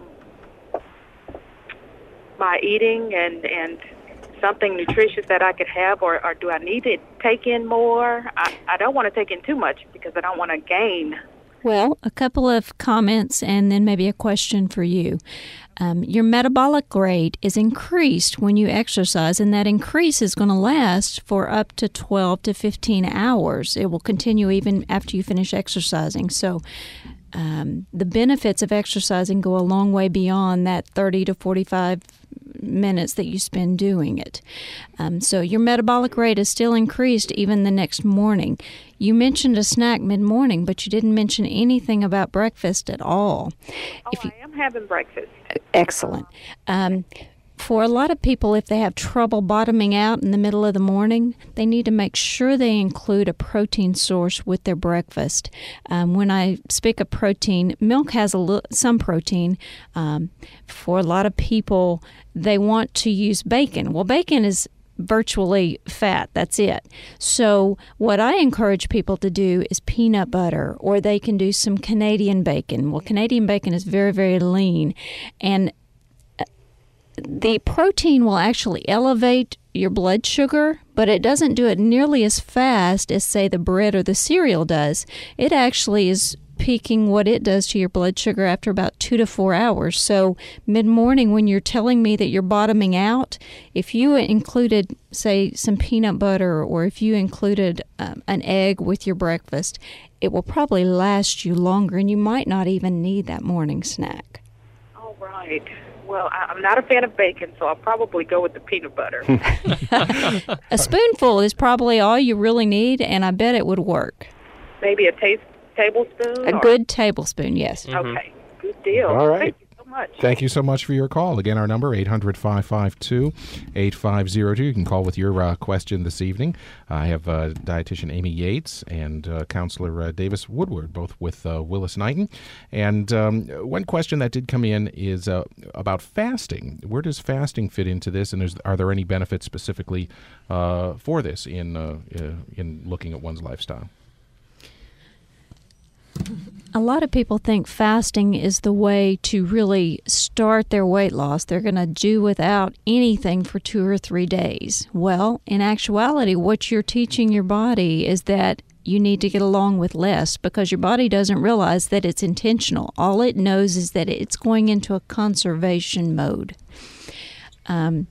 my eating and and something nutritious that I could have, or, or do I need to take in more? I, I don't want to take in too much because I don't want to gain. Well, a couple of comments and then maybe a question for you. Um, your metabolic rate is increased when you exercise, and that increase is going to last for up to twelve to fifteen hours. It will continue even after you finish exercising. So um, the benefits of exercising go a long way beyond that thirty to forty-five minutes that you spend doing it. Um, so your metabolic rate is still increased even the next morning. You mentioned a snack mid-morning, but you didn't mention anything about breakfast at all. Oh, if you, I am having breakfast. Excellent. Um, for a lot of people, if they have trouble bottoming out in the middle of the morning, they need to make sure they include a protein source with their breakfast. Um, when I speak of protein, milk has a little, some protein. Um, for a lot of people, they want to use bacon. Well, bacon is virtually fat. That's it. So what I encourage people to do is peanut butter, or they can do some Canadian bacon. Well, Canadian bacon is very, very lean, and the protein will actually elevate your blood sugar, but it doesn't do it nearly as fast as, say, the bread or the cereal does. It actually is peaking what it does to your blood sugar after about two to four hours. So mid-morning, when you're telling me that you're bottoming out, if you included, say, some peanut butter, or if you included um, an egg with your breakfast, it will probably last you longer, and you might not even need that morning snack. All right. Well, I- I'm not a fan of bacon, so I'll probably go with the peanut butter. A spoonful is probably all you really need, and I bet it would work. Maybe a taste tablespoon? A or- good tablespoon, yes. Okay. Good deal. All right. Thank you so much. Thank you so much for your call. Again, our number, eight hundred, five five two, eight five zero two. You can call with your uh, question this evening. I have uh, dietitian Amy Yates and uh, counselor uh, Davis Woodward, both with uh, Willis Knighton. And um, one question that did come in is uh, about fasting. Where does fasting fit into this, and is, are there any benefits specifically uh, for this in uh, uh, in looking at one's lifestyle? A lot of people think fasting is the way to really start their weight loss. They're going to do without anything for two or three days. Well, in actuality, what you're teaching your body is that you need to get along with less, because your body doesn't realize that it's intentional. All it knows is that it's going into a conservation mode. Um,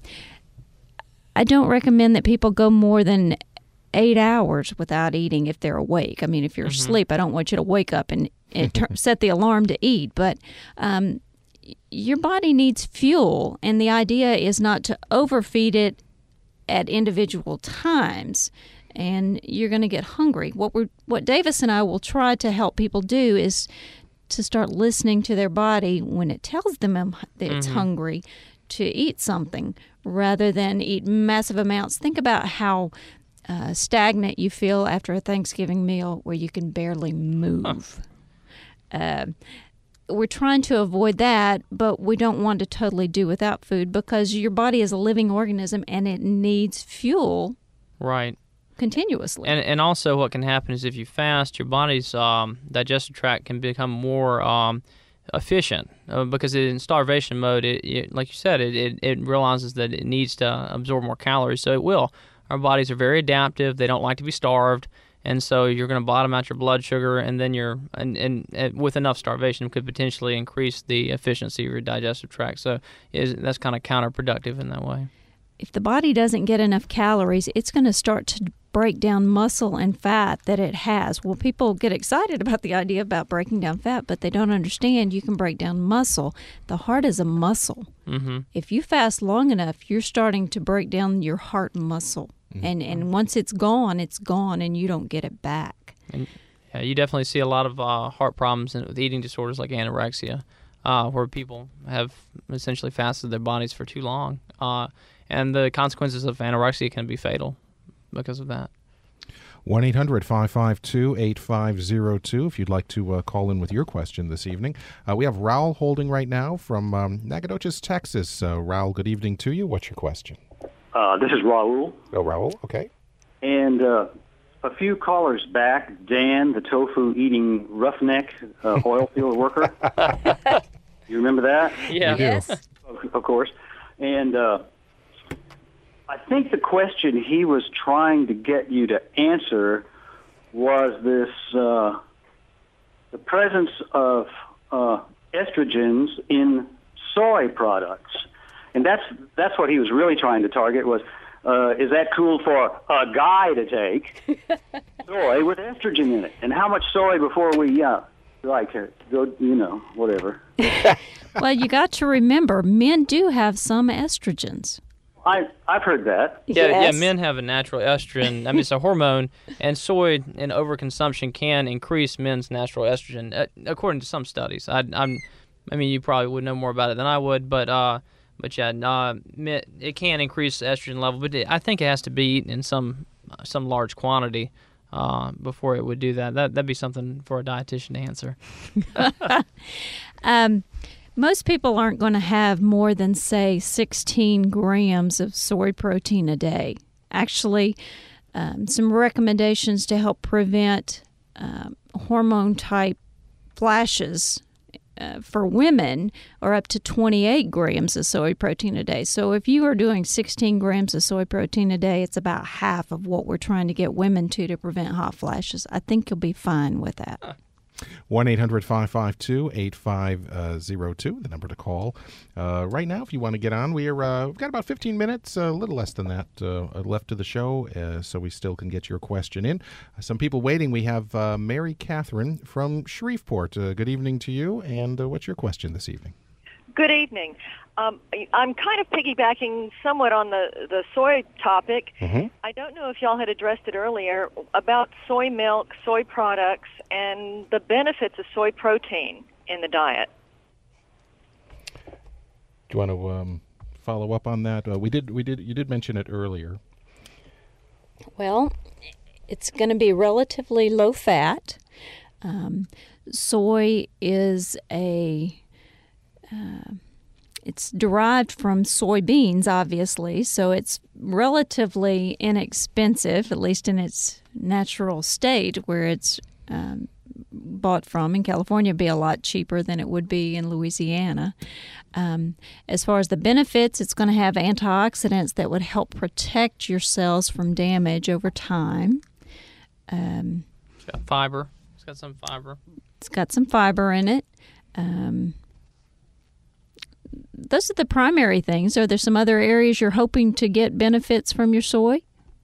I don't recommend that people go more than eight hours without eating if they're awake. I mean, if you're Mhm. asleep, I don't want you to wake up and, and tur- set the alarm to eat. But um, your body needs fuel, and the idea is not to overfeed it at individual times, and you're going to get hungry. What we're, what Davis and I will try to help people do is to start listening to their body when it tells them um, that it's Mhm. hungry, to eat something rather than eat massive amounts. Think about how Uh, stagnant you feel after a Thanksgiving meal where you can barely move. Uh, we're trying to avoid that, but we don't want to totally do without food, because your body is a living organism and it needs fuel Right. continuously. And and also what can happen is if you fast, your body's um, digestive tract can become more um, efficient uh, because in starvation mode, it, it like you said, it, it, it realizes that it needs to absorb more calories, so it will. Our bodies are very adaptive. They don't like to be starved, and so you're going to bottom out your blood sugar, and then you're and, and, and with enough starvation could potentially increase the efficiency of your digestive tract. So is that's kind of counterproductive in that way. If the body doesn't get enough calories, it's going to start to break down muscle and fat that it has. Well, people get excited about the idea about breaking down fat, but they don't understand you can break down muscle. The heart is a muscle. Mm-hmm. If you fast long enough, you're starting to break down your heart muscle. Mm-hmm. And and once it's gone, it's gone, and you don't get it back. And yeah, you definitely see a lot of uh, heart problems in, with eating disorders like anorexia, uh, where people have essentially fasted their bodies for too long. Uh, and the consequences of anorexia can be fatal because of that. one eight hundred, five five two, eight five zero two if you'd like to uh, call in with your question this evening. Uh, we have Raul holding right now from um, Nacogdoches, Texas. Uh, Raul, good evening to you. What's your question? Uh, this is Raul. Oh, Raul, okay. And uh, a few callers back, Dan, the tofu-eating roughneck uh, oil field worker. You remember that? Yeah. We do. Yes. Of, of course. And uh, I think the question he was trying to get you to answer was this, uh, the presence of uh, estrogens in soy products. And that's that's what he was really trying to target was, uh, is that cool for a guy to take soy with estrogen in it? And how much soy before we, uh, like, uh, go, you know, whatever. Well, you got to remember, men do have some estrogens. I, I've heard that. Yeah, Yes. yeah. Men have a natural estrogen. I mean, it's a hormone, and soy and overconsumption can increase men's natural estrogen, uh, according to some studies. I, I'm, I mean, you probably would know more about it than I would, but, uh, but yeah, uh, it can increase the estrogen level. But it, I think it has to be eaten in some, some large quantity, uh, before it would do that. That that'd be something for a dietitian to answer. Um, most people aren't going to have more than, say, sixteen grams of soy protein a day. Actually, um, some recommendations to help prevent uh, hormone-type flashes uh, for women are up to twenty-eight grams of soy protein a day. So if you are doing sixteen grams of soy protein a day, it's about half of what we're trying to get women to to prevent hot flashes. I think you'll be fine with that. one eight hundred five five two eight five zero two, the number to call. Uh, right now, if you want to get on, we are, uh, we've got about fifteen minutes, a little less than that, uh, left to the show, uh, so we still can get your question in. Uh, some people waiting. We have uh, Mary Catherine from Shreveport. Uh, good evening to you, and uh, what's your question this evening? Good evening. Um, I'm kind of piggybacking somewhat on the, the soy topic. Mm-hmm. I don't know if y'all had addressed it earlier about soy milk, soy products, and the benefits of soy protein in the diet. Do you want to um, follow up on that? Uh, we did. We did. You did mention it earlier. Well, it's going to be relatively low fat. Um, soy is a uh, it's derived from soybeans, obviously, so it's relatively inexpensive, at least in its natural state, where it's um, bought from. In California, it'd be a lot cheaper than it would be in Louisiana. Um, as far as the benefits, it's going to have antioxidants that would help protect your cells from damage over time. Um, it's got fiber. It's got some fiber. It's got some fiber in it. Um, those are the primary things. Are there some other areas you're hoping to get benefits from your soy? Is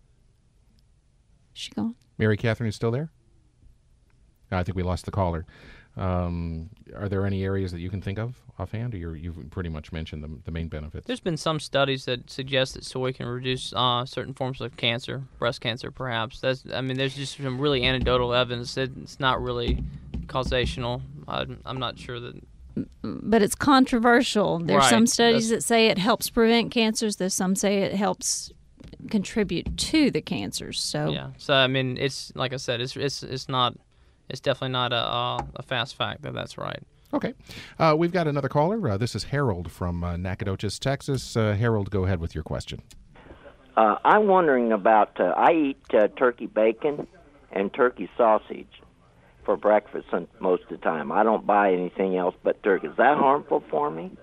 she gone? Mary Catherine is still there? No, I think we lost the caller. Um, are there any areas that you can think of offhand, or you're, you've pretty much mentioned the, the main benefits? There's been some studies that suggest that soy can reduce uh, certain forms of cancer, breast cancer perhaps. That's, I mean, there's just some really anecdotal evidence that it's not really causational. I'm, I'm not sure that... But it's controversial. There's Right. some studies That's- that say it helps prevent cancers. There's some say it helps contribute to the cancers. So Yeah. So, I mean, it's, like I said, it's it's it's not... It's definitely not a, uh, a fast fact that that's right. Okay. Uh, we've got another caller. Uh, this is Harold from uh, Nacogdoches, Texas. Uh, Harold, go ahead with your question. Uh, I'm wondering about, uh, I eat uh, turkey bacon and turkey sausage for breakfast most of the time. I don't buy anything else but turkey. Is that harmful for me?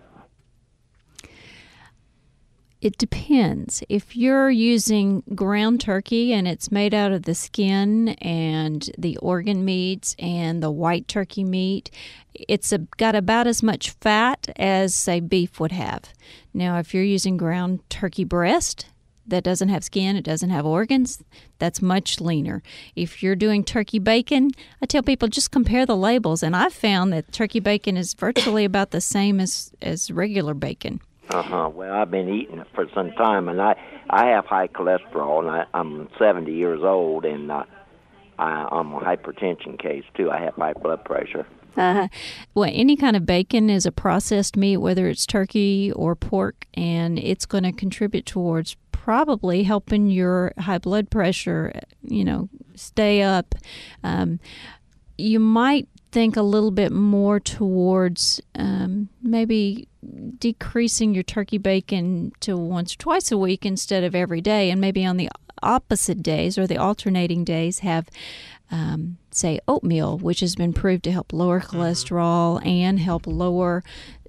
it depends. If you're using ground turkey and it's made out of the skin and the organ meats and the white turkey meat, it's a, got about as much fat as, say, beef would have. Now, if you're using ground turkey breast, that doesn't have skin, it doesn't have organs, that's much leaner. If you're doing turkey bacon, I tell people just compare the labels, and I've found that turkey bacon is virtually about the same as, as regular bacon. Uh-huh. Well, I've been eating it for some time, and I, I have high cholesterol, and I, I'm seventy years old, and uh, I, I'm a hypertension case, too. I have high blood pressure. Uh-huh. Well, any kind of bacon is a processed meat, whether it's turkey or pork, and it's going to contribute towards probably helping your high blood pressure, you know, stay up. Um, you might think a little bit more towards um, maybe decreasing your turkey bacon to once or twice a week instead of every day, and maybe on the opposite days or the alternating days have Um, say oatmeal, which has been proved to help lower cholesterol and help lower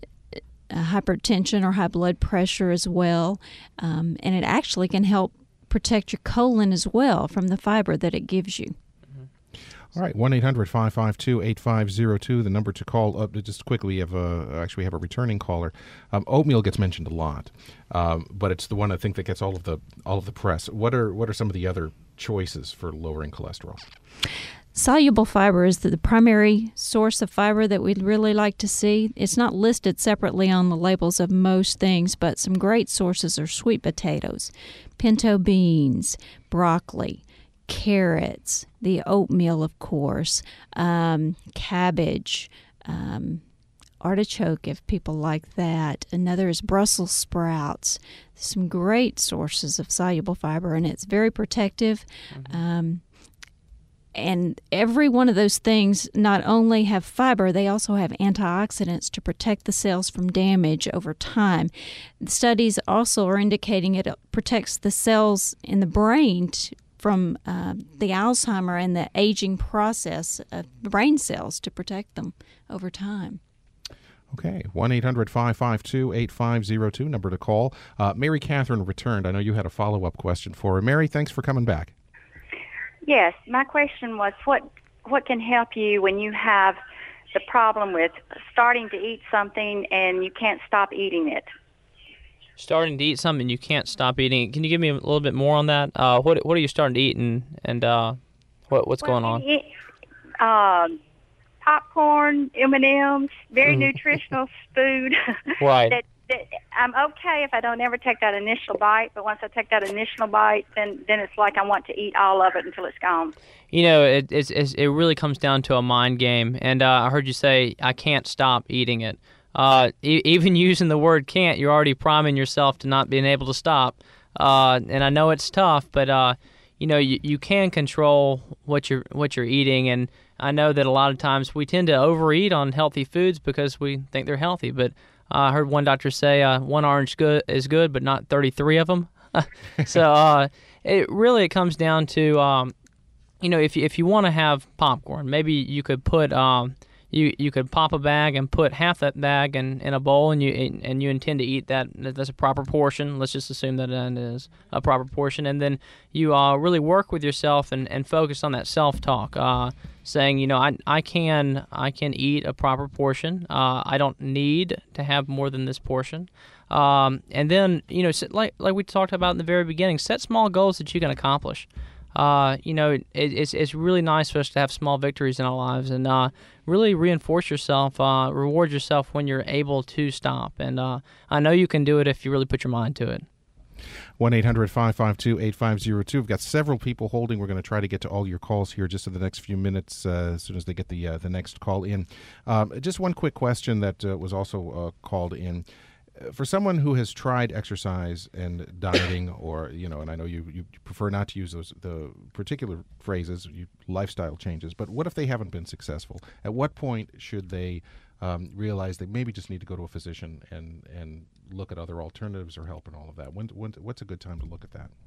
uh, hypertension or high blood pressure as well. Um, and it actually can help protect your colon as well from the fiber that it gives you. All right, one eight hundred five five two eight five zero two, the number to call. Up just quickly, we have a, actually we have a returning caller. Um, oatmeal gets mentioned a lot, um, but it's the one I think that gets all of the all of the press. What are what are some of the other choices for lowering cholesterol? Soluble fiber is the, the primary source of fiber that we'd really like to see. It's not listed separately on the labels of most things, but some great sources are sweet potatoes, pinto beans, broccoli, carrots, the oatmeal, of course, um, cabbage, um, artichoke, if people like that. Another is Brussels sprouts. Some great sources of soluble fiber, and it's very protective. Mm-hmm. Um, and every one of those things not only have fiber, they also have antioxidants to protect the cells from damage over time. The studies also are indicating it protects the cells in the brain to, from uh, the Alzheimer and the aging process of brain cells to protect them over time. Okay, one eight hundred five five two eight five zero two, number to call. Uh, Mary Catherine returned. I know you had a follow-up question for her. Mary, thanks for coming back. Yes, my question was, what what can help you when you have the problem with starting to eat something and you can't stop eating it? Starting to eat something you can't stop eating it. Can you give me a little bit more on that? Uh, what what are you starting to eat, and and uh, what what's well, going on? Eat, um, popcorn, M and M's, very Mm. nutritional food. Right. that, that I'm okay if I don't ever take that initial bite, but once I take that initial bite, then then it's like I want to eat all of it until it's gone. You know, it it's, it's, it really comes down to a mind game, and uh, I heard you say I can't stop eating it. Uh, e- even using the word can't, you're already priming yourself to not being able to stop. Uh, and I know it's tough, but uh, you know, you, you can control what you're what you're eating. And I know that a lot of times we tend to overeat on healthy foods because we think they're healthy. But uh, I heard one doctor say uh, one orange good is good, but not thirty-three of them. so uh, it really it comes down to um, you know, if you, if you want to have popcorn, maybe you could put um, You you could pop a bag and put half that bag in, in a bowl, and you and you intend to eat that. That's a proper portion. Let's just assume that it is a proper portion, and then you uh, really work with yourself and, and focus on that self-talk, uh, saying, you know, I I can I can eat a proper portion. Uh, I don't need to have more than this portion. Um, and then, you know, like like we talked about in the very beginning, set small goals that you can accomplish. Uh, you know, it, it's it's really nice for us to have small victories in our lives, and uh, really reinforce yourself, uh, reward yourself when you're able to stop. And uh, I know you can do it if you really put your mind to it. one eight hundred five five two eight five zero two. We've got several people holding. We're going to try to get to all your calls here just in the next few minutes uh, as soon as they get the uh, the next call in. Um, just one quick question that uh, was also uh, called in. For someone who has tried exercise and dieting, or, you know, and I know you, you prefer not to use those the particular phrases, you, lifestyle changes, but what if they haven't been successful? At what point should they um, realize they maybe just need to go to a physician and, and look at other alternatives or help and all of that? When, when what's a good time to look at that?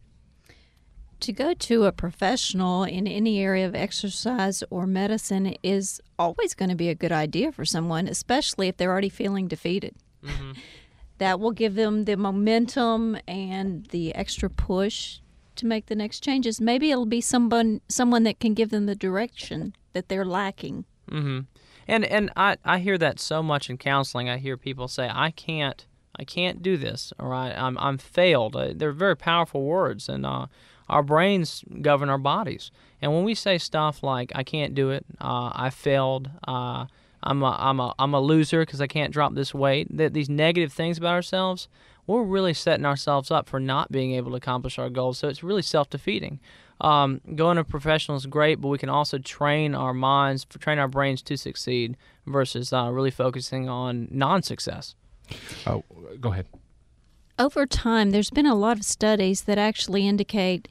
To go to a professional in any area of exercise or medicine is always going to be a good idea for someone, especially if they're already feeling defeated. Mm-hmm. That will give them the momentum and the extra push to make the next changes. Maybe it'll be someone someone that can give them the direction that they're lacking. Mm-hmm. And and I, I hear that so much in counseling. I hear people say, I can't I can't do this, or I, I'm I'm failed. Uh, they're very powerful words, and uh, our brains govern our bodies. And when we say stuff like I can't do it, uh, I failed, uh, I'm a I'm a I'm a loser because I can't drop this weight. That these negative things about ourselves, we're really setting ourselves up for not being able to accomplish our goals. So it's really self-defeating. Um, going to a professional is great, but we can also train our minds, train our brains to succeed versus uh, really focusing on non-success. Oh, go ahead. Over time, there's been a lot of studies that actually indicate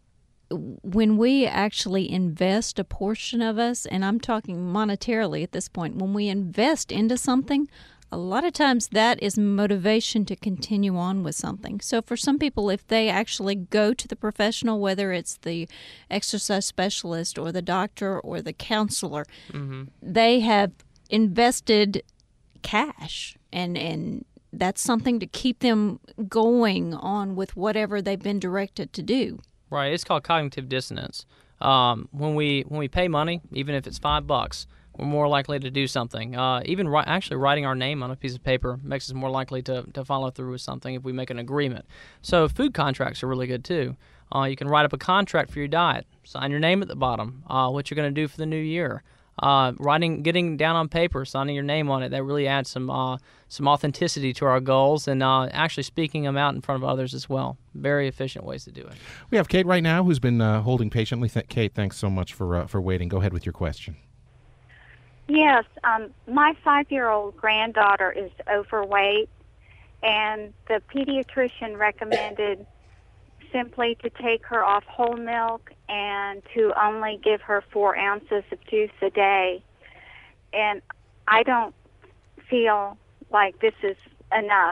when we actually invest a portion of us, and I'm talking monetarily at this point, when we invest into something, a lot of times that is motivation to continue on with something. So for some people, if they actually go to the professional, whether it's the exercise specialist or the doctor or the counselor, mm-hmm. they have invested cash, and, and that's something to keep them going on with whatever they've been directed to do. Right, it's called cognitive dissonance. Um, when we when we pay money, even if it's five bucks, we're more likely to do something. Uh, even ri- actually writing our name on a piece of paper makes us more likely to, to follow through with something if we make an agreement. So food contracts are really good too. Uh, you can write up a contract for your diet, sign your name at the bottom, uh, what you're going to do for the new year. Uh, writing, getting down on paper, signing your name on it, that really adds some uh, some authenticity to our goals, and uh, actually speaking them out in front of others as well. Very efficient ways to do it. We have Kate right now who's been uh, holding patiently. Th- Kate, thanks so much for uh, for waiting. Go ahead with your question. Yes, um, my five-year-old granddaughter is overweight, and the pediatrician recommended simply to take her off whole milk and to only give her four ounces of juice a day. And I don't feel like this is enough.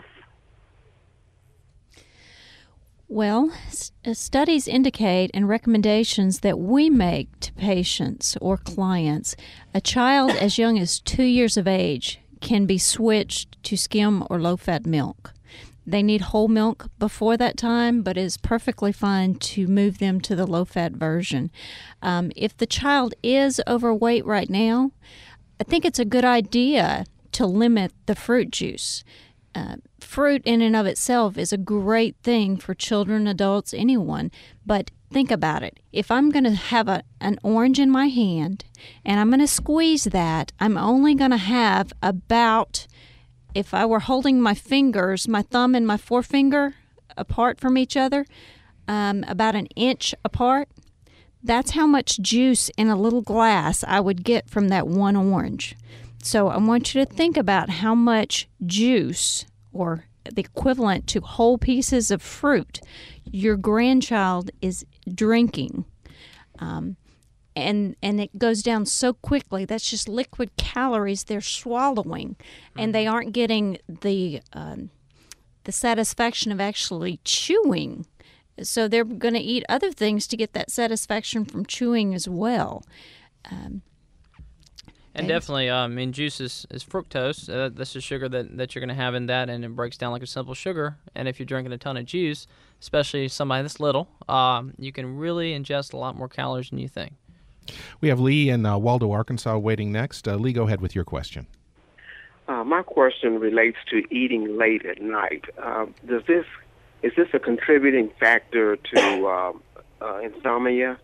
Well, s- studies indicate and recommendations that we make to patients or clients, a child as young as two years of age can be switched to skim or low-fat milk. they need whole milk before that time, but it's perfectly fine to move them to the low-fat version. Um, if the child is overweight right now, I think it's a good idea to limit the fruit juice. Uh, fruit in and of itself is a great thing for children, adults, anyone, but think about it. If I'm going to have a, an orange in my hand and I'm going to squeeze that, I'm only going to have about, if I were holding my fingers, my thumb and my forefinger apart from each other, um, about an inch apart. That's how much juice in a little glass I would get from that one orange. So I want you to think about how much juice, or the equivalent to whole pieces of fruit, your grandchild is drinking. Um, and and it goes down so quickly. That's just liquid calories they're swallowing, and they aren't getting the um, the satisfaction of actually chewing. So they're going to eat other things to get that satisfaction from chewing as well. Um, And definitely, um, I mean, juice is, is fructose. Uh, that's the sugar that, that you're going to have in that, and it breaks down like a simple sugar. And if you're drinking a ton of juice, especially somebody that's little, um, you can really ingest a lot more calories than you think. We have Lee in uh, Waldo, Arkansas, waiting next. Uh, Lee, go ahead with your question. Uh, my question relates to eating late at night. Uh, does this is this a contributing factor to uh, uh, insomnia?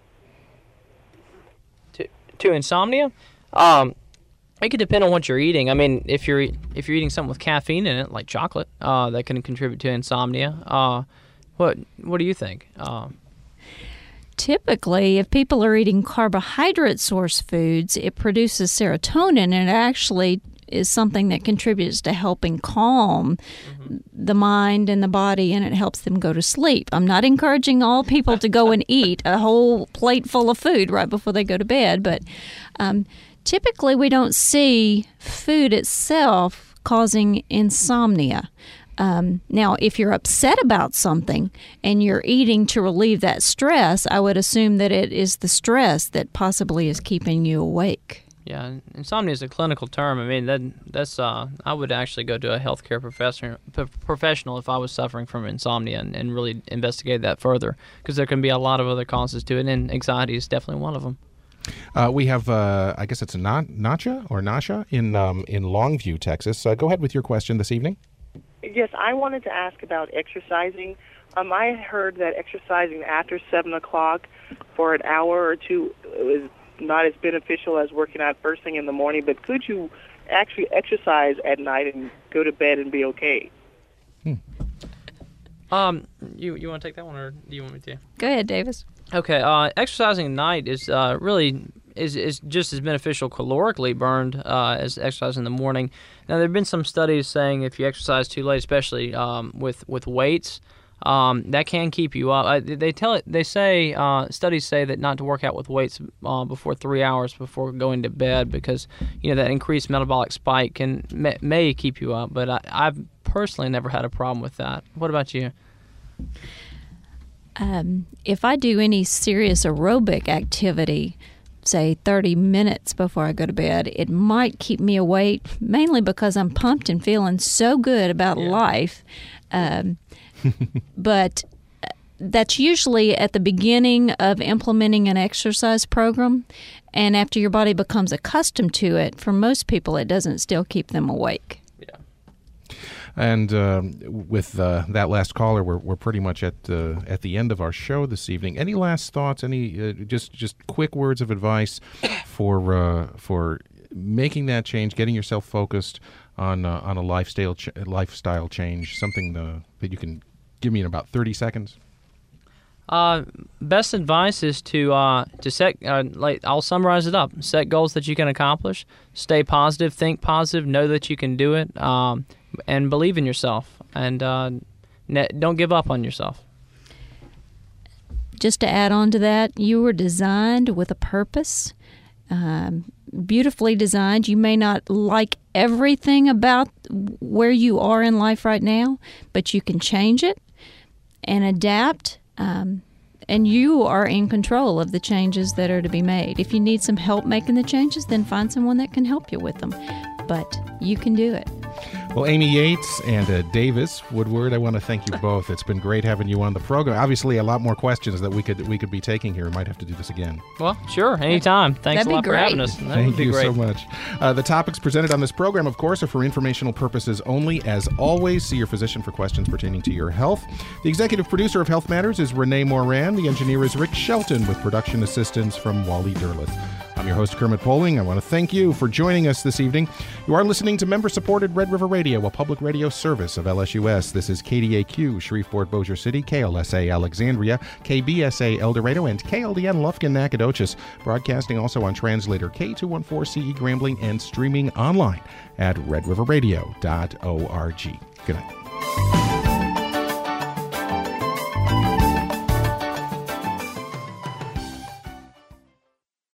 To to insomnia? Um, it could depend on what you're eating. I mean, if you're if you're eating something with caffeine in it, like chocolate, uh, that can contribute to insomnia. Uh, what what do you think? Uh, Typically, if people are eating carbohydrate source foods, it produces serotonin, and it actually is something that contributes to helping calm mm-hmm. the mind and the body, and it helps them go to sleep. I'm not encouraging all people to go and eat a whole plate full of food right before they go to bed, but um, typically we don't see food itself causing insomnia. Um, now, if you're upset about something and you're eating to relieve that stress, I would assume that it is the stress that possibly is keeping you awake. Yeah, insomnia is a clinical term. I mean, that that's uh, I would actually go to a healthcare professor, p- professional if I was suffering from insomnia and, and really investigate that further, because there can be a lot of other causes to it, and anxiety is definitely one of them. Uh, we have, uh, I guess it's a Na- Nacha or Nasha in um, in Longview, Texas. Uh, go ahead with your question this evening. Yes, I wanted to ask about exercising. Um, I heard that exercising after seven o'clock for an hour or two is not as beneficial as working out first thing in the morning, but could you actually exercise at night and go to bed and be okay? Hmm. Um, you you want to take that one, or do you want me to? Go ahead, Davis. Okay, uh, exercising at night is uh, really is, is just as beneficial calorically burned uh, as exercise in the morning. Now, there have been some studies saying if you exercise too late, especially um, with with weights, um, that can keep you up. Uh, they tell it. They say uh, studies say that not to work out with weights uh, before three hours before going to bed, because you know that increased metabolic spike can may, may keep you up. But I, I've personally never had a problem with that. What about you? Um, if I do any serious aerobic activity, say thirty minutes before I go to bed, it might keep me awake, mainly because I'm pumped and feeling so good about yeah. life. Um, but that's usually at the beginning of implementing an exercise program, and after your body becomes accustomed to it, for most people it doesn't still keep them awake. And uh, with uh, that last caller, we're we're pretty much at uh, at the end of our show this evening. Any last thoughts? Any uh, just just quick words of advice for uh, for making that change, getting yourself focused on uh, on a lifestyle ch- lifestyle change? Something uh, that you can give me in about thirty seconds. Uh, best advice is to uh, to set uh, like I'll summarize it up. Set goals that you can accomplish. Stay positive. Think positive. Know that you can do it. Um, and believe in yourself. And uh, ne- don't give up on yourself. Just to add on to that, you were designed with a purpose. Um, beautifully designed. You may not like everything about where you are in life right now, but you can change it and adapt. Um, and you are in control of the changes that are to be made. If you need some help making the changes, then find someone that can help you with them. But you can do it. Well, Amy Yates and uh, Davis Woodward, I want to thank you both. It's been great having you on the program. Obviously, a lot more questions that we could we could be taking here. We might have to do this again. Well, sure, anytime. Thanks That'd a lot be for great. having us. That Thank would be you great. so much. Uh, the topics presented on this program, of course, are for informational purposes only. As always, see your physician for questions pertaining to your health. The executive producer of Health Matters is Renee Moran. The engineer is Rick Shelton, with production assistance from Wally Derleth. I'm your host, Kermit Poling. I want to thank you for joining us this evening. You are listening to member-supported Red River Radio, a public radio service of L S U S. This is K D A Q, Shreveport, Bossier City, K L S A, Alexandria, K B S A, El Dorado, and K L D N, Lufkin, Nacogdoches. Broadcasting also on translator K two one four C E Grambling and streaming online at red river radio dot org. Good night.